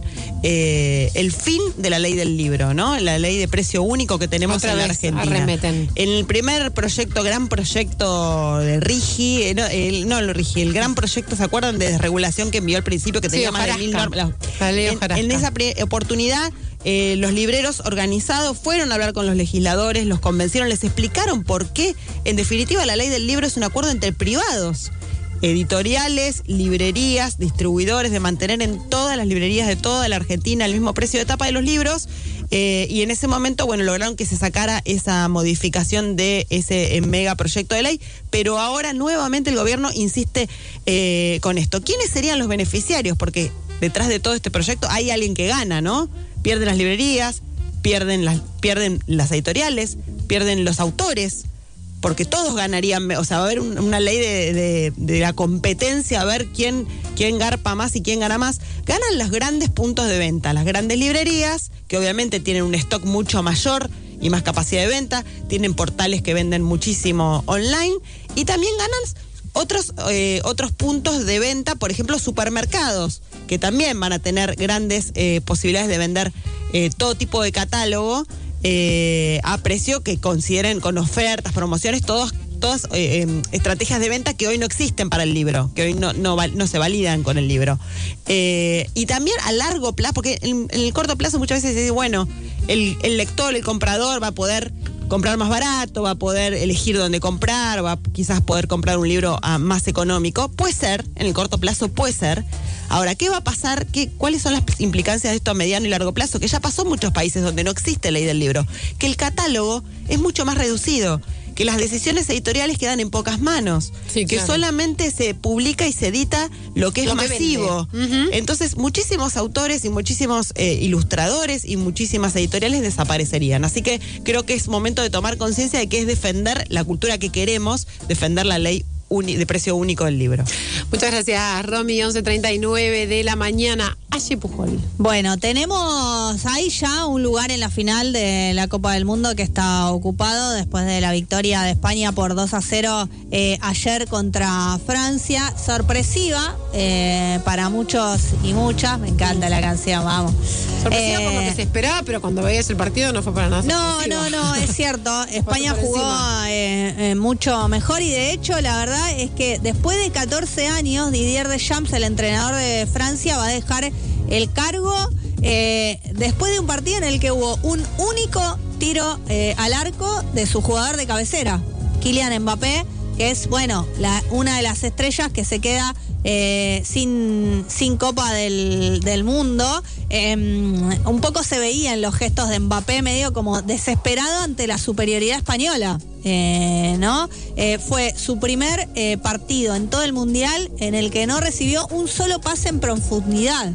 eh, el fin de la ley del libro, ¿no? La ley de precio único que tenemos Otra en la Argentina. Arremeten. En el primer proyecto, gran proyecto de Rigi, eh, no, el, no el Rigi, el gran proyecto, ¿se acuerdan?, de desregulación que envió al principio, que tenía sí, más de mil normas. En, en esa pre- oportunidad, eh, los libreros organizados fueron a hablar con los legisladores, los convencieron, les explicaron por qué, en definitiva, la ley del libro es un acuerdo entre privados, editoriales, librerías, distribuidores, de mantener en todas las librerías de toda la Argentina el mismo precio de tapa de los libros, eh, y en ese momento, bueno, lograron que se sacara esa modificación de ese eh, mega proyecto de ley, pero ahora nuevamente el gobierno insiste eh, con esto. ¿Quiénes serían los beneficiarios? Porque detrás de todo este proyecto hay alguien que gana, ¿no? Pierden las librerías, pierden las, pierden las editoriales, pierden los autores, porque todos ganarían, o sea, va a haber un, una ley de, de, de la competencia, a ver quién, quién garpa más y quién gana más. Ganan los grandes puntos de venta, las grandes librerías, que obviamente tienen un stock mucho mayor y más capacidad de venta, tienen portales que venden muchísimo online, y también ganan otros, eh, otros puntos de venta, por ejemplo, supermercados, que también van a tener grandes eh, posibilidades de vender eh, todo tipo de catálogo, Eh, a precio que consideren, con ofertas, promociones, todos, todas eh, eh, estrategias de venta que hoy no existen para el libro, que hoy no, no, no se validan con el libro. Eh, y también a largo plazo, porque en, en el corto plazo muchas veces se dice, bueno, el, el lector, el comprador va a poder comprar más barato, va a poder elegir dónde comprar, va a quizás poder comprar un libro a más económico. Puede ser, en el corto plazo puede ser. Ahora, ¿qué va a pasar? ¿Qué, ¿Cuáles son las implicancias de esto a mediano y largo plazo? Que ya pasó en muchos países donde no existe ley del libro. Que el catálogo es mucho más reducido. que las decisiones editoriales quedan en pocas manos, Sí, que claro. solamente se publica y se edita lo que es Lo que masivo. vende. Ujú. Entonces, muchísimos autores y muchísimos eh, ilustradores y muchísimas editoriales desaparecerían. Así que creo que es momento de tomar conciencia de que es defender la cultura que queremos, defender la ley uni- de precio único del libro. Muchas gracias, Romy. once treinta y nueve de la mañana. Aye Pujol. Bueno, tenemos ahí ya un lugar en la final de la Copa del Mundo que está ocupado después de la victoria de España por dos a cero eh, ayer contra Francia. Sorpresiva eh, para muchos y muchas. Me encanta la canción, vamos. Sorpresiva Eh, por lo que se esperaba, pero cuando veías el partido no fue para nada No, sorpresivo. no, no, es cierto. España por jugó encima. eh, eh, mucho mejor y de hecho la verdad es que después de catorce años Didier Deschamps, el entrenador de Francia, va a dejar el cargo eh, después de un partido en el que hubo un único tiro eh, al arco de su jugador de cabecera, Kylian Mbappé, que es, bueno, la, una de las estrellas que se queda eh, sin, sin Copa del, del Mundo. Eh, un poco se veía en los gestos de Mbappé medio como desesperado ante la superioridad española, eh, ¿no? Eh, fue su primer eh, partido en todo el Mundial en el que no recibió un solo pase en profundidad.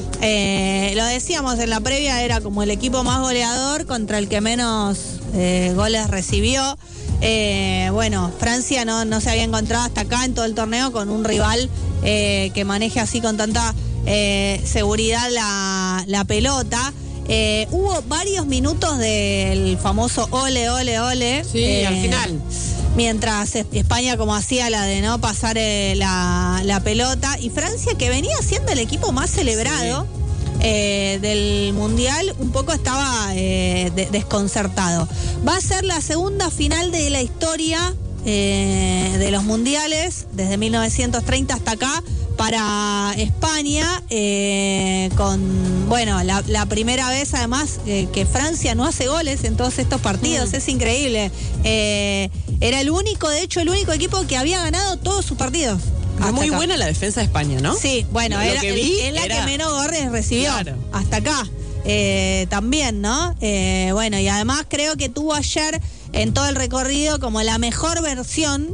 Eh, lo decíamos en la previa, era como el equipo más goleador contra el que menos eh, goles recibió. Eh, bueno, Francia no, no se había encontrado hasta acá en todo el torneo con un rival eh, que maneje así con tanta eh, seguridad la, la pelota. Eh, hubo varios minutos del famoso ole, ole, ole. Sí, eh, al final. Mientras España como hacía la de no pasar eh, la, la pelota. Y Francia, que venía siendo el equipo más celebrado eh, del Mundial, un poco estaba eh, de- desconcertado. Va a ser la segunda final de la historia eh, de los Mundiales, desde mil novecientos treinta hasta acá, para España, eh, con, bueno, la, la primera vez además eh, que Francia no hace goles en todos estos partidos, Mm. es increíble. Eh, era el único, de hecho, el único equipo que había ganado todos sus partidos. Fue hasta muy acá. buena la defensa de España, ¿no? Sí, bueno, Lo era, que vi es la era- que menos goles recibió Claro. hasta acá. Eh, también, ¿no? Eh, bueno, y además creo que tuvo ayer en todo el recorrido como la mejor versión,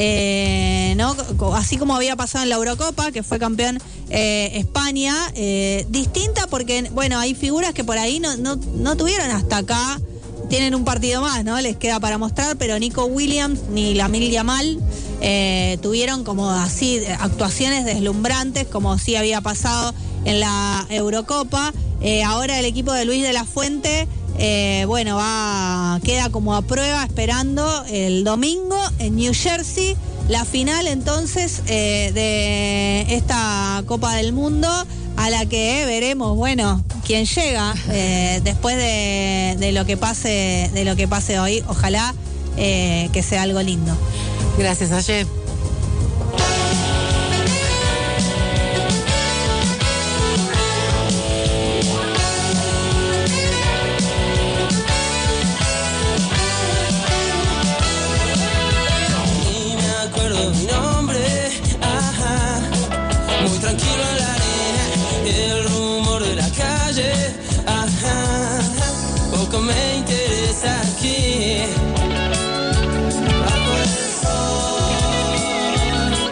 eh, ¿no? Co- Así como había pasado en la Eurocopa, que fue campeón eh, España, eh, distinta porque, bueno, hay figuras que por ahí no, no, no tuvieron hasta acá. Tienen un partido más, ¿no? Les queda para mostrar, pero Nico Williams ni Lamine Yamal eh, tuvieron como así eh, actuaciones deslumbrantes, como sí había pasado en la Eurocopa. Eh, ahora el equipo de Luis de la Fuente, eh, bueno, va queda como a prueba esperando el domingo en New Jersey la final entonces eh, de esta Copa del Mundo, a la que veremos, bueno, quién llega eh, después de, de lo que pase, de lo que pase hoy. Ojalá eh, que sea algo lindo. Gracias, Aye. Ni me acuerdo mi nombre, ajá. Muy tranquilo en la arena, el rumor de la calle, ajá. Poco me interesa aquí. Bajo el sol,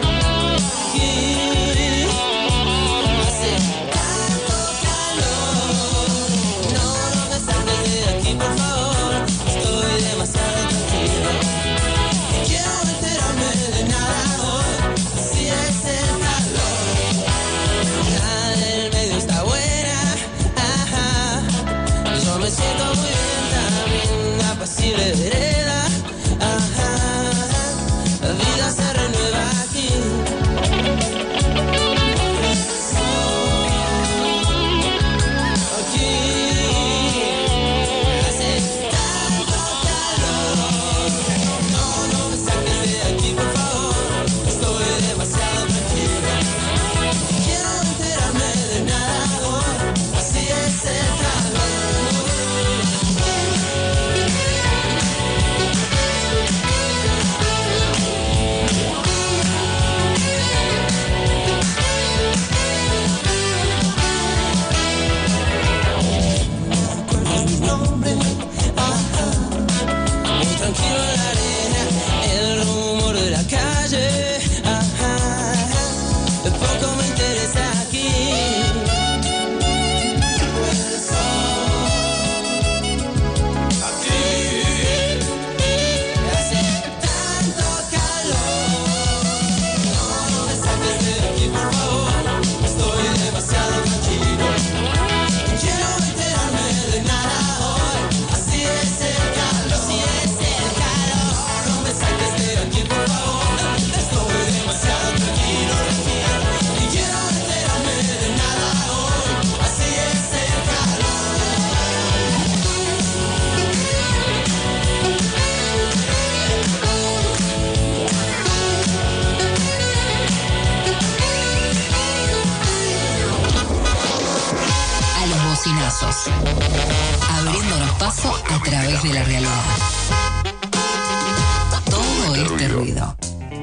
aquí. Hace tanto calor. No, no me saques de aquí, por favor. Estoy demasiado tranquilo. Quiero enterarme de nada hoy, así es el calor. Nada en el medio está buena, ajá. Yo me siento muy bien también, apacible vereda, ajá. La vida se renueva aquí. Aquí hace tanto calor. No, no me saques de aquí, por favor. Estoy demasiado tranquilo. Quiero enterarme de nada hoy. Así es el calor. través de la realidad. Todo este ruido.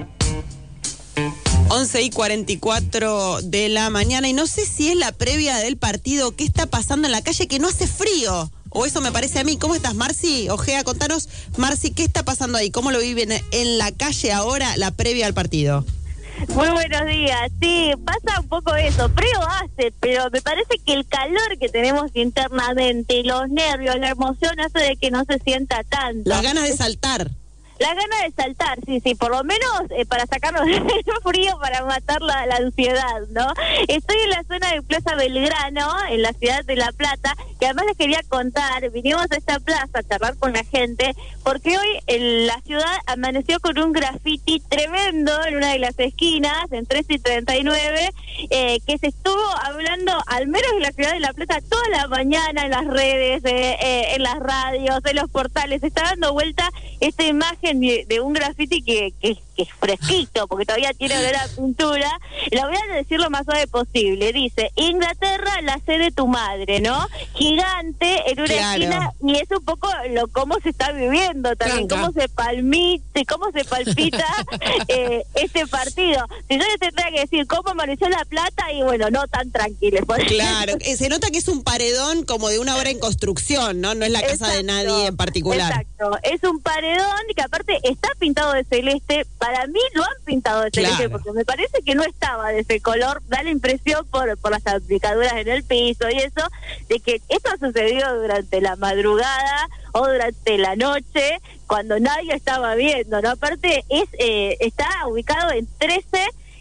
once y cuarenta y cuatro de la mañana y no sé si es la previa del partido, qué está pasando en la calle, que no hace frío, o eso me parece a mí. ¿Cómo estás, Marci? Ojea, contanos, Marci, ¿qué está pasando ahí? ¿Cómo lo viven en la calle ahora, la previa al partido? Muy buenos días. Sí, pasa un poco eso. Frío hace, pero me parece que el calor que tenemos internamente, los nervios, la emoción hace de que no se sienta tanto. Las ganas de saltar. La gana de saltar, sí, sí, por lo menos eh, para sacarnos del frío, para matar la, la ansiedad, ¿no? Estoy en la zona de Plaza Belgrano, en la ciudad de La Plata, que además les quería contar, vinimos a esta plaza a charlar con la gente, porque hoy en la ciudad amaneció con un graffiti tremendo en una de las esquinas, en trece y treinta y nueve, eh, que se estuvo hablando, al menos en la ciudad de La Plata, toda la mañana en las redes, eh, eh, en las radios, en los portales, se está dando vuelta esta imagen de un graffiti que, que, que es fresquito, porque todavía tiene olor a pintura. La voy a decir lo más suave posible. Dice, Inglaterra, la sede de tu madre, ¿no? Gigante en una Claro. esquina, y es un poco lo cómo se está viviendo también, Tranca. cómo se palmite, cómo se palpita eh, este partido. Si yo les tendría que decir cómo amaneció La Plata, y bueno, no tan tranquilos. Claro, eh, se nota que es un paredón como de una obra en construcción, ¿no? No es la casa de nadie en particular. Exacto, es un paredón que aparte está pintado de celeste. Para mí lo han pintado de celeste, Claro. porque me parece que no estaba de ese color. Da la impresión por, por las aplicaduras en el piso y eso, de que esto ha sucedido durante la madrugada o durante la noche, cuando nadie estaba viendo, ¿no? Aparte es eh, está ubicado en trece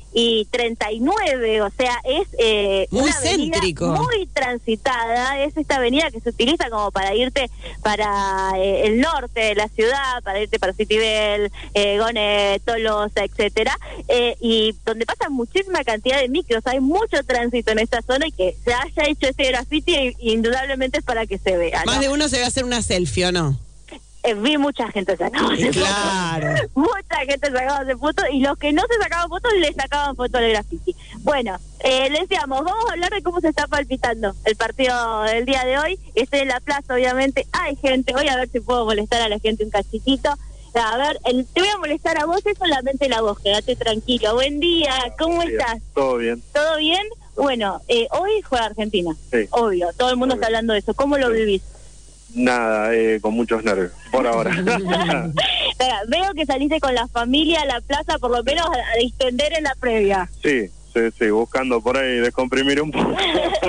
y treinta y nueve, o sea, es eh, Muy una avenida céntrico. muy transitada. Es esta avenida que se utiliza como para irte para eh, el norte de la ciudad, para irte para Citibel, eh, Gonet, Tolosa, etcétera, eh, y donde pasa muchísima cantidad de micros. Hay mucho tránsito en esta zona, y que se haya hecho ese graffiti indudablemente es para que se vea, ¿no? Más de uno se va a hacer una selfie, ¿o no? Eh, vi mucha gente sacándose Claro. fotos. Mucha gente sacándose fotos, y los que no se sacaban fotos le sacaban fotos del graffiti. Bueno, eh, les decíamos, vamos a hablar de cómo se está palpitando el partido del día de hoy. Estoy en la plaza, obviamente, hay gente. Voy a ver si puedo molestar a la gente un cachitito. A ver, el, te voy a molestar a vos, es solamente la voz, quédate tranquilo. Buen día, ¿cómo Buen día. estás? Todo bien. ¿Todo bien? Bueno, eh, hoy juega Argentina, Sí. obvio, todo el mundo está hablando de eso. ¿Cómo lo vivís? Nada, eh, con muchos nervios, por ahora. Espera, veo que saliste con la familia a la plaza, por lo menos a, a distender en la previa. Sí, sí, sí, buscando por ahí descomprimir un poco.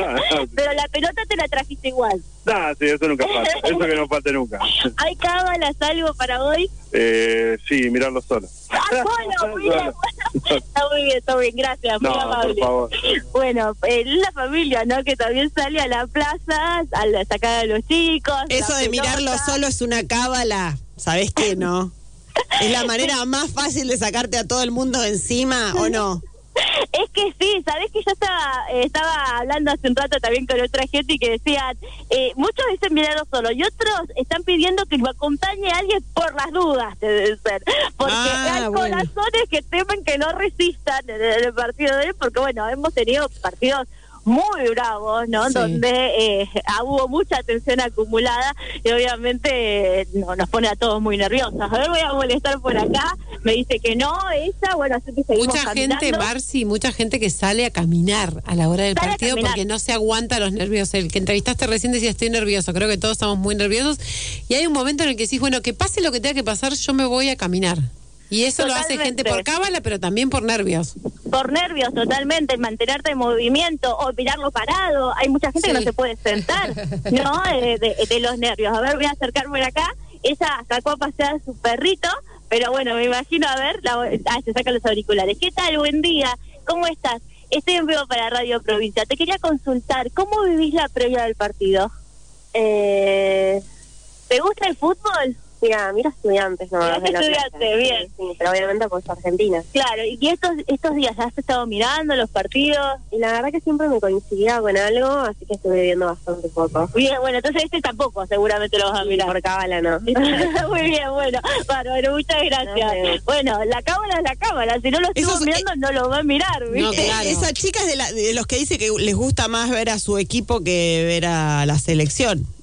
Pero la pelota te la trajiste igual. Nada, sí, eso nunca falta, eso que no falte nunca. ¿Hay cábalas, algo para hoy? Eh, sí, mirarlo solo. Ah, bueno, muy bien. Está muy bien, está muy bien, gracias, muy No, amable. por favor. Bueno, eh, la familia, ¿no? Que también sale a la plaza a sacar a los chicos. Eso la de pelota. mirarlo solo es una cábala, ¿sabés qué no? Es la manera más fácil de sacarte a todo el mundo de encima, ¿o no? Es que sí, sabés que yo estaba eh, estaba hablando hace un rato también con otra gente, y que decían, eh, muchos dicen mirarlo solo, y otros están pidiendo que lo acompañe a alguien por las dudas, debe ser, porque Ah, hay bueno. corazones que temen que no resistan en el partido de él, porque bueno, hemos tenido partidos muy bravos, ¿no? Sí. Donde eh, ah, hubo mucha tensión acumulada, y obviamente eh, no, nos pone a todos muy nerviosos. A ver, voy a molestar por acá, me dice que no, ella, bueno, así que seguimos Mucha gente, caminando. Marci, mucha gente que sale a caminar a la hora del Sale a partido caminar. porque no se aguanta los nervios. El que entrevistaste recién decía, estoy nervioso. Creo que todos estamos muy nerviosos. Y hay un momento en el que decís, bueno, que pase lo que tenga que pasar, yo me voy a caminar. Y eso lo hace gente Totalmente. por cábala, pero también por nervios. Por nervios, totalmente, mantenerte en movimiento o mirarlo parado. Hay mucha gente Sí. que no se puede sentar, ¿no? De, de- de los nervios. A ver, voy a acercarme acá. Ella sacó a pasear a su perrito, pero bueno, me imagino, a ver, la, ah, se sacan los auriculares. ¿Qué tal? Buen día, ¿cómo estás? Estoy en vivo para Radio Provincia. Te quería consultar, ¿cómo vivís la previa del partido? Eh, ¿Te gusta el fútbol? mira, mira estudiantes, no. Mirá de la Estudiantes, plaza. bien. Sí, sí, pero obviamente pues Argentina. Claro, y estos estos días, ¿has estado mirando los partidos? Y la verdad que siempre me coincidía con algo, así que estuve viendo bastante poco. Bien, bueno, entonces este tampoco seguramente lo vas a Sí, mirar. por cábala no. Muy bien, bueno, bárbaro, muchas gracias. No sé. Bueno, la cámara es la cámara, si no lo estuvo Esos, mirando no lo va a mirar, ¿viste? No, claro. Esa chica es de, la- de los que dice que les gusta más ver a su equipo que ver a la selección.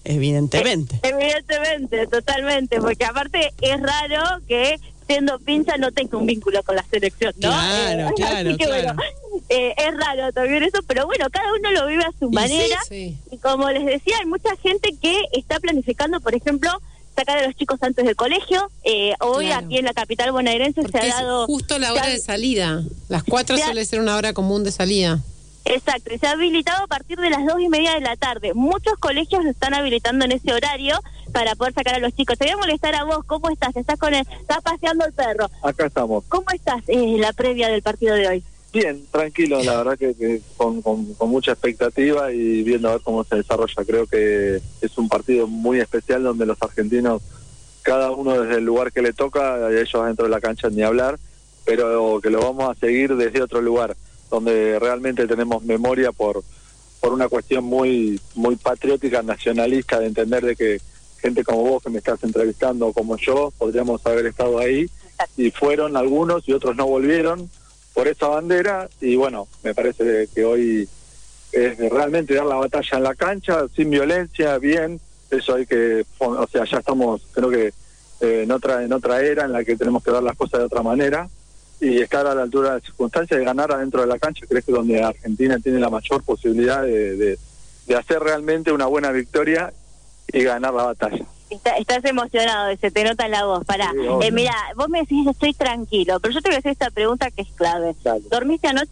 Evidentemente. Evidentemente, totalmente, porque aparte es raro que siendo pincha no tenga un vínculo con la selección, ¿no? Claro, eh, claro, así que claro. bueno, eh, es raro también eso, pero bueno, cada uno lo vive a su Y manera. sí, sí. Y como les decía, hay mucha gente que está planificando, por ejemplo, sacar a los chicos antes del colegio. Eh, hoy Claro. aquí en la capital bonaerense Porque se ha es dado... justo la se hora ha- de salida. Las cuatro se ha- suele ser una hora común de salida. Exacto, y se ha habilitado a partir de las dos y media de la tarde. Muchos colegios lo están habilitando en ese horario para poder sacar a los chicos. Te voy a molestar a vos, ¿cómo estás? Estás con el, estás paseando el perro. Acá estamos. ¿Cómo estás en la previa del partido de hoy? Bien, tranquilo, la verdad que, que con, con, con mucha expectativa y viendo a ver cómo se desarrolla. Creo que es un partido muy especial donde los argentinos, cada uno desde el lugar que le toca, ellos dentro de la cancha ni hablar, pero que lo vamos a seguir desde otro lugar, donde realmente tenemos memoria por por una cuestión muy muy patriótica, nacionalista, de entender de que gente como vos que me estás entrevistando, como yo, podríamos haber estado ahí, y fueron algunos y otros no volvieron por esa bandera, y bueno, me parece que hoy es realmente dar la batalla en la cancha, sin violencia, bien, eso hay que, o sea, ya estamos, creo que eh, en otra en otra era en la que tenemos que dar las cosas de otra manera, y estar a la altura de las circunstancias y ganar adentro de la cancha. Creo que es donde Argentina tiene la mayor posibilidad de, de, de hacer realmente una buena victoria y ganar la batalla. Está- estás emocionado, se te nota en la voz. Pará, Sí, obvio. eh, mira, vos me decís estoy tranquilo, pero yo te voy a hacer esta pregunta que es clave. Dale. ¿Dormiste anoche?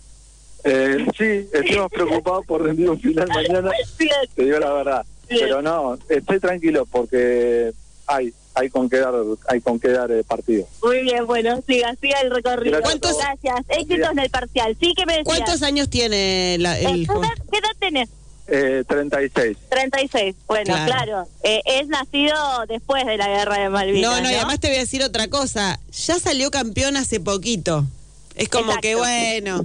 Eh, sí, estamos preocupados por rendir un final mañana, Bien. te digo la verdad. Bien. Pero no, estoy tranquilo porque hay hay con qué dar, hay con qué dar eh, partido. Muy bien, bueno, siga, siga el recorrido. Gracias. ¿Cuántos- Gracias, éxitos en el parcial. Sí, que me decías. ¿Cuántos años tiene la, Eh, el ¿qué edad- ¿Qué edad tenés? Eh, treinta y seis. treinta y seis. Bueno, Claro. claro. Eh, es nacido después de la guerra de Malvinas. No, no, y además te voy a decir otra cosa. Ya salió campeón hace poquito. Es como Exacto. que bueno.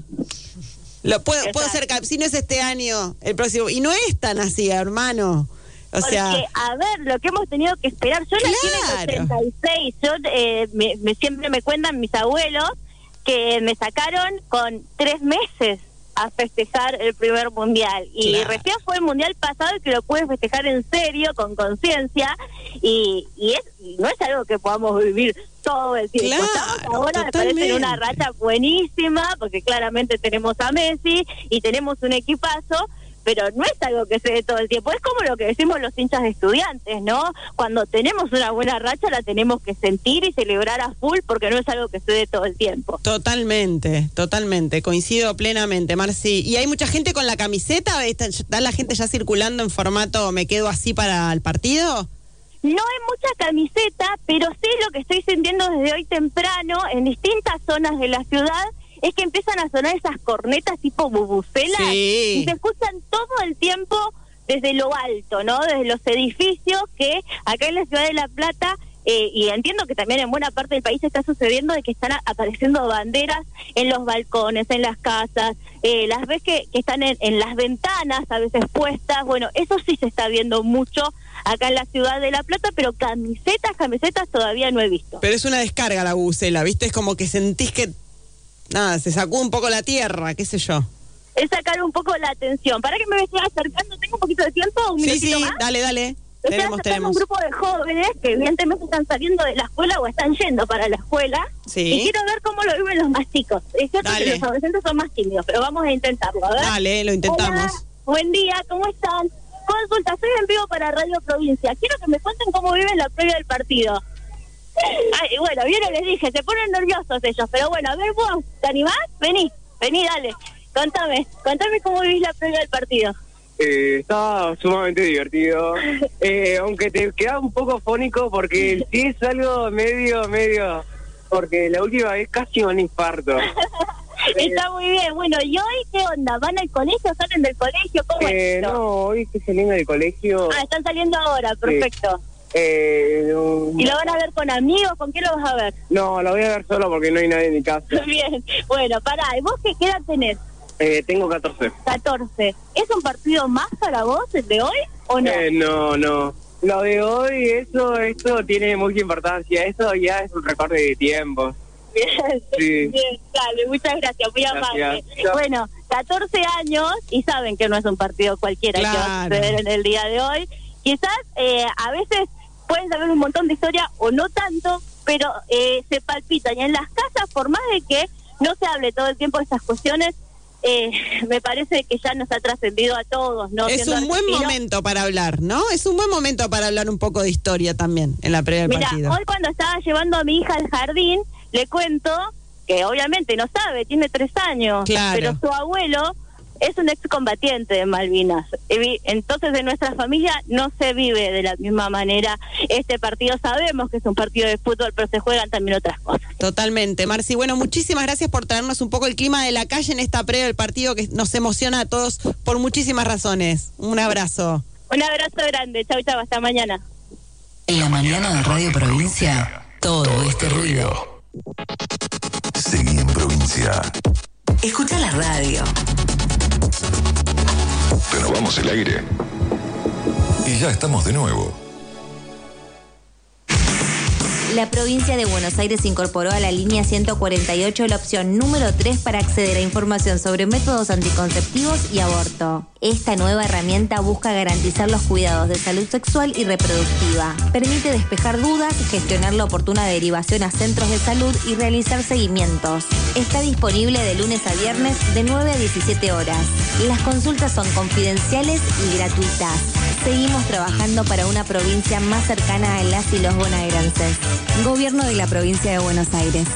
Lo puedo, puedo Exacto. ser campeón. Si no es este año, el próximo. Y no es tan así, hermano. O sea. Porque, a ver, lo que hemos tenido que esperar. Yo nací en Claro. el ochenta y seis. Yo, eh, me, me- siempre me cuentan mis abuelos que me sacaron con tres meses a festejar el primer mundial. Y Claro. recién fue el mundial pasado y que lo pude festejar en serio, con conciencia. Y, y, es, y no es algo que podamos vivir todo el tiempo. Claro, Estamos ahora, me parece, en una totalmente. racha buenísima, porque claramente tenemos a Messi y tenemos un equipazo, pero no es algo que se dé todo el tiempo. Es como lo que decimos los hinchas de Estudiantes, ¿no? Cuando tenemos una buena racha la tenemos que sentir y celebrar a full, porque no es algo que se dé todo el tiempo. Totalmente, totalmente, coincido plenamente, Marci. ¿Y hay mucha gente con la camiseta? ¿Está, está la gente ya circulando en formato me quedo así para el partido? No hay mucha camiseta, pero sí lo que estoy sintiendo desde hoy temprano en distintas zonas de la ciudad es que empiezan a sonar esas cornetas tipo bubucelas Sí. y se escuchan todo el tiempo desde lo alto, ¿no? Desde los edificios que acá en la ciudad de La Plata, eh, y entiendo que también en buena parte del país está sucediendo de que están a- apareciendo banderas en los balcones, en las casas, eh, las ves que, que están en, en las ventanas a veces puestas. Bueno, eso sí se está viendo mucho acá en la ciudad de La Plata, pero camisetas, camisetas todavía no he visto. Pero es una descarga la bucela, ¿viste? Es como que sentís que, nada, se sacó un poco la tierra, qué sé yo. Es sacar un poco la atención. Para que me estoy acercando, ¿tengo un poquito de tiempo? ¿Un Sí, minutito sí, más? dale, dale. Estoy Tenemos, acercando a un tenemos. grupo de jóvenes que evidentemente están saliendo de la escuela o están yendo para la escuela. Sí. Y quiero ver cómo lo viven los más chicos. Es cierto Dale. que los adolescentes son más tímidos, pero vamos a intentarlo, a ver. Dale, lo intentamos. Hola, buen día, ¿cómo están? Consulta, soy en vivo para Radio Provincia. Quiero que me cuenten cómo viven la previa del partido. Ay, bueno, vieron, les dije, se ponen nerviosos ellos, pero bueno, a ver vos, ¿te animás? Vení, vení, dale. Contame, contame cómo vivís la previa del partido. Eh, está sumamente divertido, eh, aunque te queda un poco fónico porque sí es algo medio, medio, porque la última vez casi un infarto. Está muy bien. Bueno, ¿y hoy qué onda? ¿Van al colegio? ¿Salen del colegio? ¿Cómo Eh, es esto? no, hoy estoy saliendo del colegio. Ah, están saliendo ahora, perfecto. Eh, no, ¿Y lo van a ver con amigos? ¿Con quién lo vas a ver? no, lo voy a ver solo porque no hay nadie en mi casa. Bien, bueno, pará, ¿y vos qué edad tenés? Eh, tengo catorce. catorce. ¿Es un partido más para vos, el de hoy, o no? Eh, no, no. Lo de hoy, eso, esto tiene mucha importancia. Eso ya es un recorte de tiempo. Bien, Sí. bien, dale, muchas gracias, muy amable. Gracias. Chao. Bueno, catorce años y saben que no es un partido cualquiera que va a Claro. suceder en el día de hoy. quizás eh, a veces pueden saber un montón de historia o no tanto, pero eh, se palpitan. Y en las casas, por más de que no se hable todo el tiempo de estas cuestiones, eh, me parece que ya nos ha trascendido a todos, ¿no? Es Siendo un buen argentino. momento para hablar, ¿no? Es un buen momento para hablar un poco de historia también en la previa del Mira, partido. hoy cuando estaba llevando a mi hija al jardín, le cuento que obviamente no sabe, tiene tres años, Claro. pero su abuelo es un excombatiente de Malvinas. Entonces en nuestra familia no se vive de la misma manera este partido. Sabemos que es un partido de fútbol, pero se juegan también otras cosas. Totalmente, Marci. Bueno, muchísimas gracias por traernos un poco el clima de la calle en esta previa del partido que nos emociona a todos por muchísimas razones. Un abrazo. Un abrazo grande. Chau, chau. Hasta mañana. En la mañana de Radio Provincia, todo este ruido. Seguí en Provincia. Escucha la radio. Renovamos el aire. Y ya estamos de nuevo. La provincia de Buenos Aires incorporó a la línea ciento cuarenta y ocho la opción número tres para acceder a información sobre métodos anticonceptivos y aborto. Esta nueva herramienta busca garantizar los cuidados de salud sexual y reproductiva. Permite despejar dudas, gestionar la oportuna derivación a centros de salud y realizar seguimientos. Está disponible de lunes a viernes de nueve a diecisiete horas. Las consultas son confidenciales y gratuitas. Seguimos trabajando para una provincia más cercana a las y los bonaerenses. Gobierno de la provincia de Buenos Aires.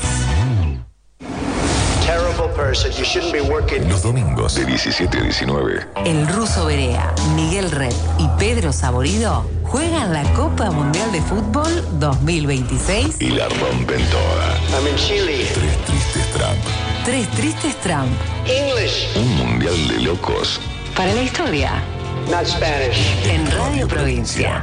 Los domingos de diecisiete a diecinueve. El Ruso Berea, Miguel Rep y Pedro Saborido juegan la Copa Mundial de Fútbol dos mil veintiséis. Y la rompen toda. Tres tristes Trump. Tres tristes Trump. Un mundial de locos. Para la historia. En Radio Provincia.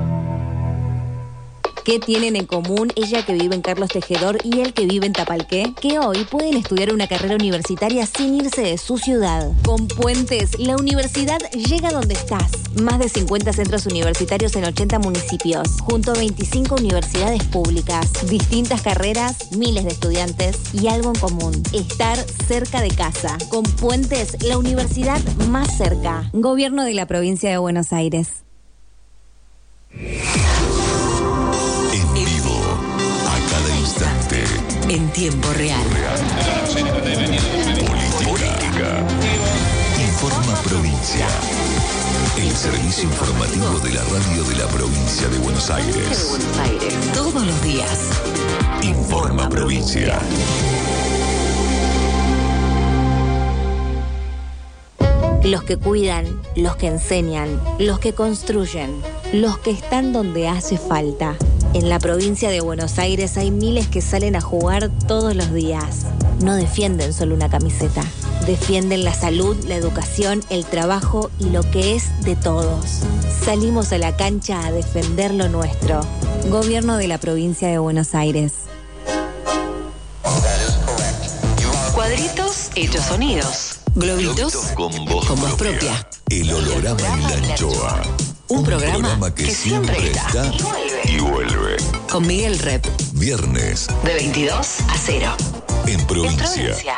¿Qué tienen en común ella que vive en Carlos Tejedor y él que vive en Tapalqué? Que hoy pueden estudiar una carrera universitaria sin irse de su ciudad. Con Puentes, la universidad llega donde estás. Más de cincuenta centros universitarios en ochenta municipios, junto a veinticinco universidades públicas. Distintas carreras, miles de estudiantes y algo en común: estar cerca de casa. Con Puentes, la universidad más cerca. Gobierno de la provincia de Buenos Aires. En tiempo real. Política. Informa Provincia. El servicio informativo de la radio de la provincia de Buenos Aires. Buenos Aires. Todos los días. Informa Provincia. Los que cuidan, los que enseñan, los que construyen, los que están donde hace falta. En la provincia de Buenos Aires hay miles que salen a jugar todos los días. No defienden solo una camiseta. Defienden la salud, la educación, el trabajo y lo que es de todos. Salimos a la cancha a defender lo nuestro. Gobierno de la provincia de Buenos Aires. Cuadritos hechos sonidos. Globitos, Globitos con voz, con voz propia. propia. El holograma y la anchoa. Un programa, Un programa que, que siempre siempre está, está y vuelve. Con Miguel Rep. Viernes De veintidós a cero. en En Provincia. Provincia.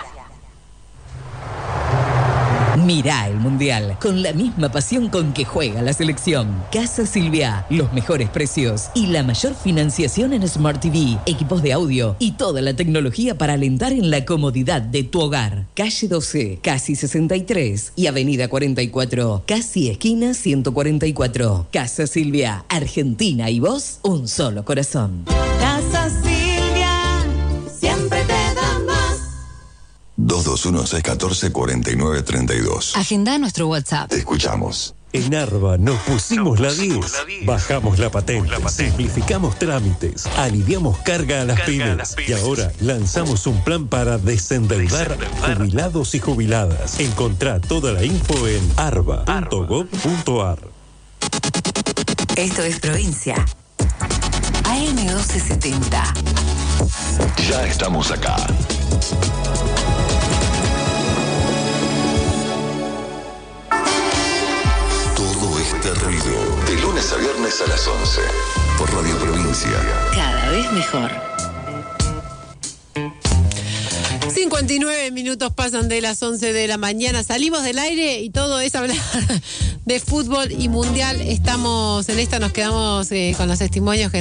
Mirá el Mundial con la misma pasión con que juega la selección. Casa Silvia, los mejores precios y la mayor financiación en Smart T V, equipos de audio y toda la tecnología para alentar en la comodidad de tu hogar. Calle doce, Casi sesenta y tres y Avenida cuarenta y cuatro, Casi esquina ciento cuarenta y cuatro. Casa Silvia, Argentina y vos, un solo corazón. Casa Silvia, siempre te da más. dos dos uno, seis uno cuatro, cuatro nueve tres dos. Agenda nuestro WhatsApp. Te escuchamos. En Arba nos pusimos la diez, bajamos la patente, simplificamos trámites, aliviamos carga a las pymes y ahora lanzamos un plan para desendeudar jubilados y jubiladas. Encontrá toda la info en arba punto gob punto ar. Esto es Provincia. A M doce setenta. Ya estamos acá. Todo este ruido. De lunes a viernes a las once. Por Radio Provincia. Cada vez mejor. cinco cincuenta y nueve minutos pasan de las once de la mañana. Salimos del aire y todo es hablar de fútbol y mundial. Estamos en esta, nos quedamos eh, con los testimonios que